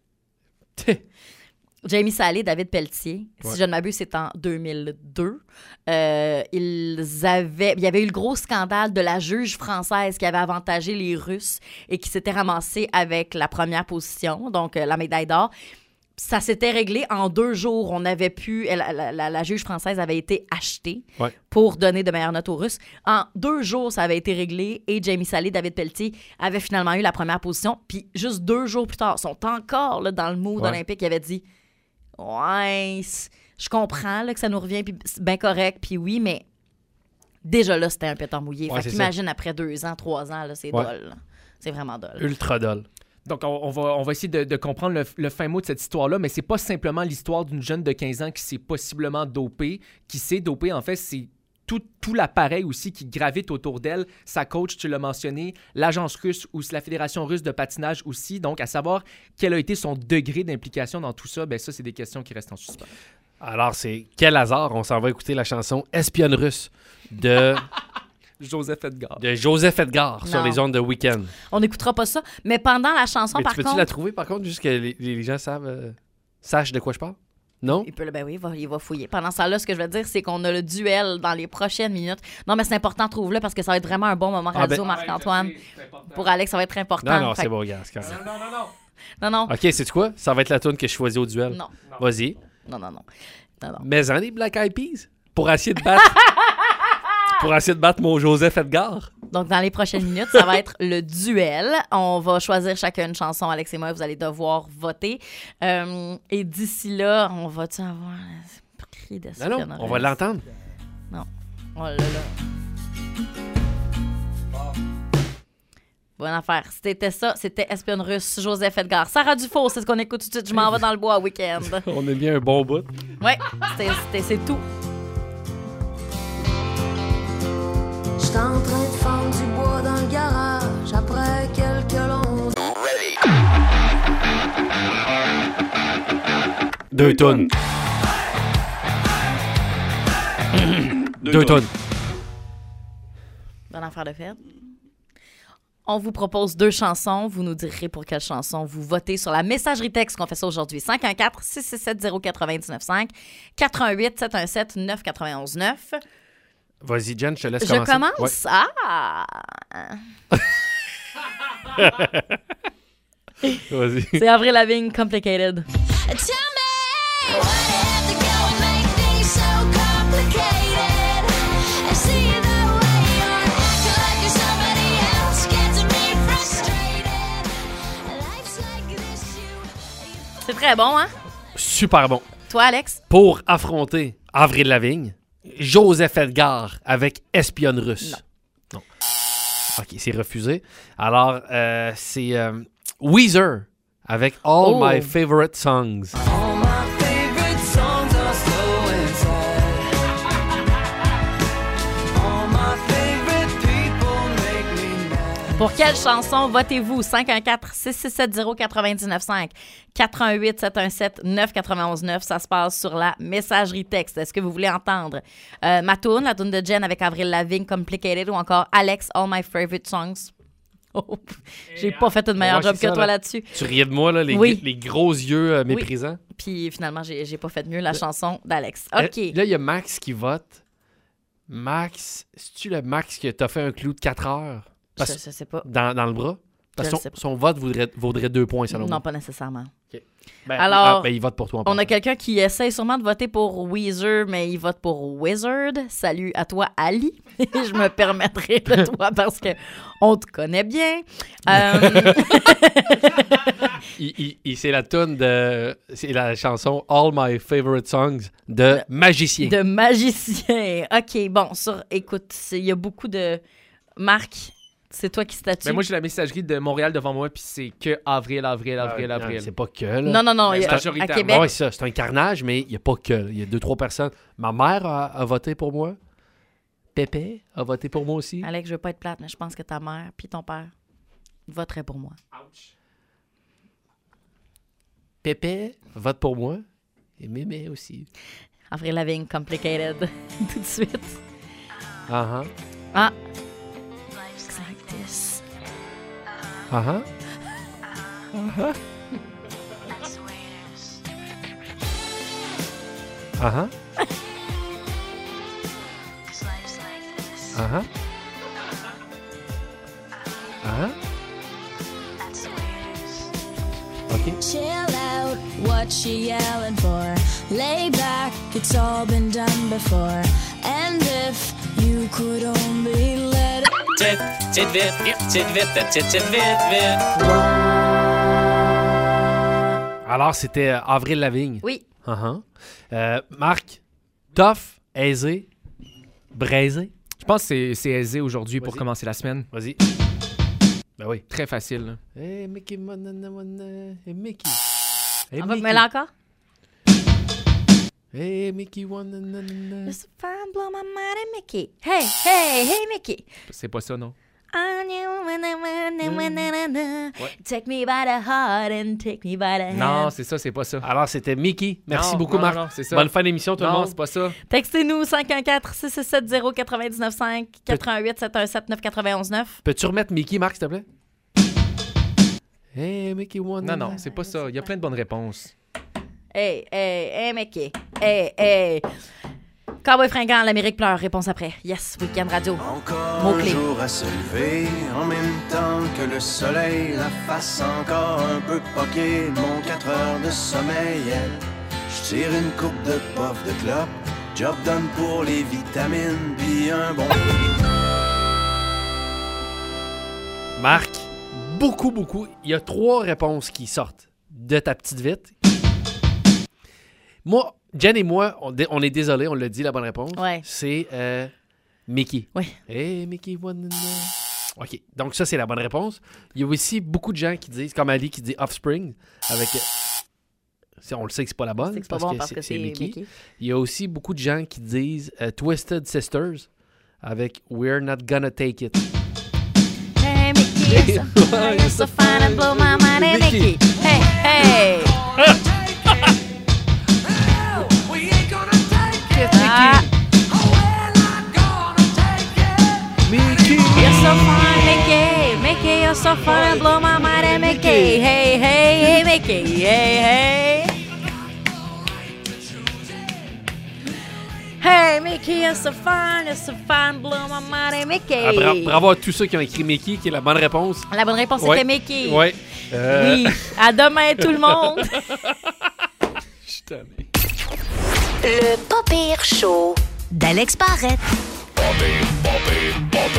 Jamie Salé, David Pelletier, si je ne m'abuse, c'est en 2002. Il y avait eu le gros scandale de la juge française qui avait avantagé les Russes et qui s'était ramassée avec la première position, donc la médaille d'or. Ça s'était réglé en 2 jours. On avait pu... La juge française avait été achetée pour donner de meilleures notes aux Russes. En 2 jours, ça avait été réglé et Jamie Salé, David Pelletier avait finalement eu la première position. Puis juste 2 jours plus tard, ils sont encore là, dans le mood olympique. Ils avaient dit « Ouais, je comprends là, que ça nous revient, puis c'est bien correct, puis oui, mais déjà là, c'était un pétard mouillé. Fait qu'imagine après 2 ans, 3 ans, là, c'est dole. Là. C'est vraiment dole. Ultra dole. Donc, on va essayer de comprendre le fin mot de cette histoire-là, mais c'est pas simplement l'histoire d'une jeune de 15 ans qui s'est possiblement dopée. Qui s'est dopée, en fait, c'est tout l'appareil aussi qui gravite autour d'elle. Sa coach, tu l'as mentionné, l'agence russe ou la Fédération russe de patinage aussi. Donc, à savoir quel a été son degré d'implication dans tout ça, bien ça, c'est des questions qui restent en suspens. Alors, c'est quel hasard, on s'en va écouter la chanson « Espionne russe » de... Joseph Edgar. De Joseph Edgar sur les ondes de Week-end. On n'écoutera pas ça, mais pendant la chanson, par contre... Peux-tu la trouver, par contre, juste que les gens sachent de quoi je parle? Non? Ben oui, il va fouiller. Pendant ça, là, ce que je veux dire, c'est qu'on a le duel dans les prochaines minutes. Non, mais c'est important, trouve-le, parce que ça va être vraiment un bon moment radio, Marc-Antoine. Pour Alex, ça va être important. Non, c'est bon, regarde. Non. OK, c'est quoi? Ça va être la tune que je choisis au duel. Non. Vas-y. Non. Mais en est Black Eyed Peas pour essayer de battre... Pour essayer de battre mon Joseph Edgar. Donc, dans les prochaines minutes, ça va être le duel. On va choisir chacun une chanson, Alex et moi. Vous allez devoir voter. Et d'ici là, on va-tu avoir un cri d'espionnage? Non, on va l'entendre. Non. Oh là là. Bonne affaire. C'était ça. C'était Espionne russe, Joseph Edgar. Sarah Dufault, c'est ce qu'on écoute tout de suite. Je m'en vais dans le bois week-end. On est bien un bon bout. Oui, c'est tout. J'étais en train de fendre du bois dans le garage après quelques longs... 2 tonnes. 2 tonnes. Bonne affaire de fête. On vous propose 2 chansons. Vous nous direz pour quelle chanson vous votez sur la messagerie texte qu'on fait ça aujourd'hui. 514-667-0995, 88-717-991-9. Vas-y, Jen, je te laisse Je commencer. commence? Ouais. Ah! Vas-y. C'est Avril Lavigne, Complicated. C'est très bon, hein? Super bon. Toi, Alex? Pour affronter Avril Lavigne, Joseph Edgar avec Espionne russe. Non. OK, c'est refusé. Alors, c'est Weezer avec All My Favorite Songs. Pour quelle chanson votez-vous? 514-667-0995, 88-717-991-9. Ça se passe sur la messagerie texte. Est-ce que vous voulez entendre ma toune, la toune de Jen avec Avril Lavigne, Complicated, ou encore Alex, All My Favorite Songs? Oh, j'ai pas fait une meilleure job que toi là-dessus. Tu riais de moi, là, les gros yeux méprisants. Oui. Puis finalement, j'ai pas fait mieux la chanson d'Alex. OK. Là, il y a Max qui vote. Max, c'est-tu le Max qui t'a fait un clou de 4 heures? Je sais pas. Dans le bras? Parce que son vote vaudrait 2 points, selon moi. Non, pas nécessairement. Okay. Ben, alors, il vote pour toi. On a quelqu'un qui essaie sûrement de voter pour Weezer, mais il vote pour Wizard. Salut à toi, Ali. Je me permettrai de toi parce que on te connaît bien. C'est la toune de... C'est la chanson All My Favorite Songs de Magicien. De Magicien. OK, bon, écoute, il y a beaucoup de... Marc... C'est toi qui statue. Mais moi, j'ai la messagerie de Montréal devant moi, puis c'est que avril. Non, c'est pas que, là. Non. C'est à Québec. Ouais, c'est un carnage, mais il n'y a pas que. Il y a 2-3 personnes. Ma mère a voté pour moi. Pépé a voté pour moi aussi. Alex, je veux pas être plate, mais je pense que ta mère puis ton père voteraient pour moi. Ouch. Pépé vote pour moi. Et Mémé aussi. Avril Lavigne, Complicated. Tout de suite. Ah. Uh-huh. Uh-huh. Uh-huh. Uh-huh. Uh-huh. Okay. Chill out, what you yelling for? Lay back, it's all been done before. And if you could only let it... Alors, c'était Avril Lavigne. Oui. Marc, tough, aisé, braisé. Je pense que c'est aisé aujourd'hui pour commencer la semaine. Vas-y. Ben oui. Très facile. Là. Hey, Mickey, hey, Mickey. Hey, On va Mickey. me là encore? Hey, Mickey, Just fine, blow my mind and Mickey. Hey, Mickey. C'est pas ça, non? Take me by the heart and take me by the hand. Non, c'est pas ça. Alors, c'était Mickey. Merci Non, beaucoup, non, Marc. non, c'est ça. Bonne fin d'émission, tout le Non, monde. c'est pas ça. Textez-nous 514-667-0995, 88-717-991-9. Peux-tu remettre Mickey, Marc, s'il te plaît? Hey, Mickey, Non, c'est pas ça. Il y a plein de bonnes réponses. Hey, Mickey. Hey. Cowboy fringant, l'Amérique pleure. Réponse après. Yes, Weekend Radio. Encore Mot-clé. un jour à se lever, en même temps que le soleil, la face encore un peu poquée, mon 4 heures de sommeil. Je tire une coupe de puff de clope, job done pour les vitamines, puis un bon... Marc, beaucoup. Il y a 3 réponses qui sortent de ta petite vite. Moi, Jen et moi, on est désolé, on l'a dit, la bonne réponse. Ouais. C'est Mickey. Oui. Hey, Mickey, OK, donc ça, c'est la bonne réponse. Il y a aussi beaucoup de gens qui disent, comme Ali qui dit Offspring, avec... on le sait que c'est pas la bonne, C'est que c'est pas bon parce que c'est Mickey. Il y a aussi beaucoup de gens qui disent Twisted Sisters, avec We're Not Gonna Take It. Hey, Mickey, you're so fine and blow my mind. Hey, Mickey. Hey. Mickey, you're so fun, blow my mind, hey, Mickey. Hey, hey, hey, Mickey. Hey, hey. Hey, Mickey, you're so fun, blow my mind, hey, Mickey. Bravo à tous ceux qui ont écrit Mickey, qui est la bonne réponse. La bonne réponse, c'était Mickey. Ouais. Oui. À demain, tout le monde. Je suis tanné. Le Pas Pire Show d'Alex Barrette.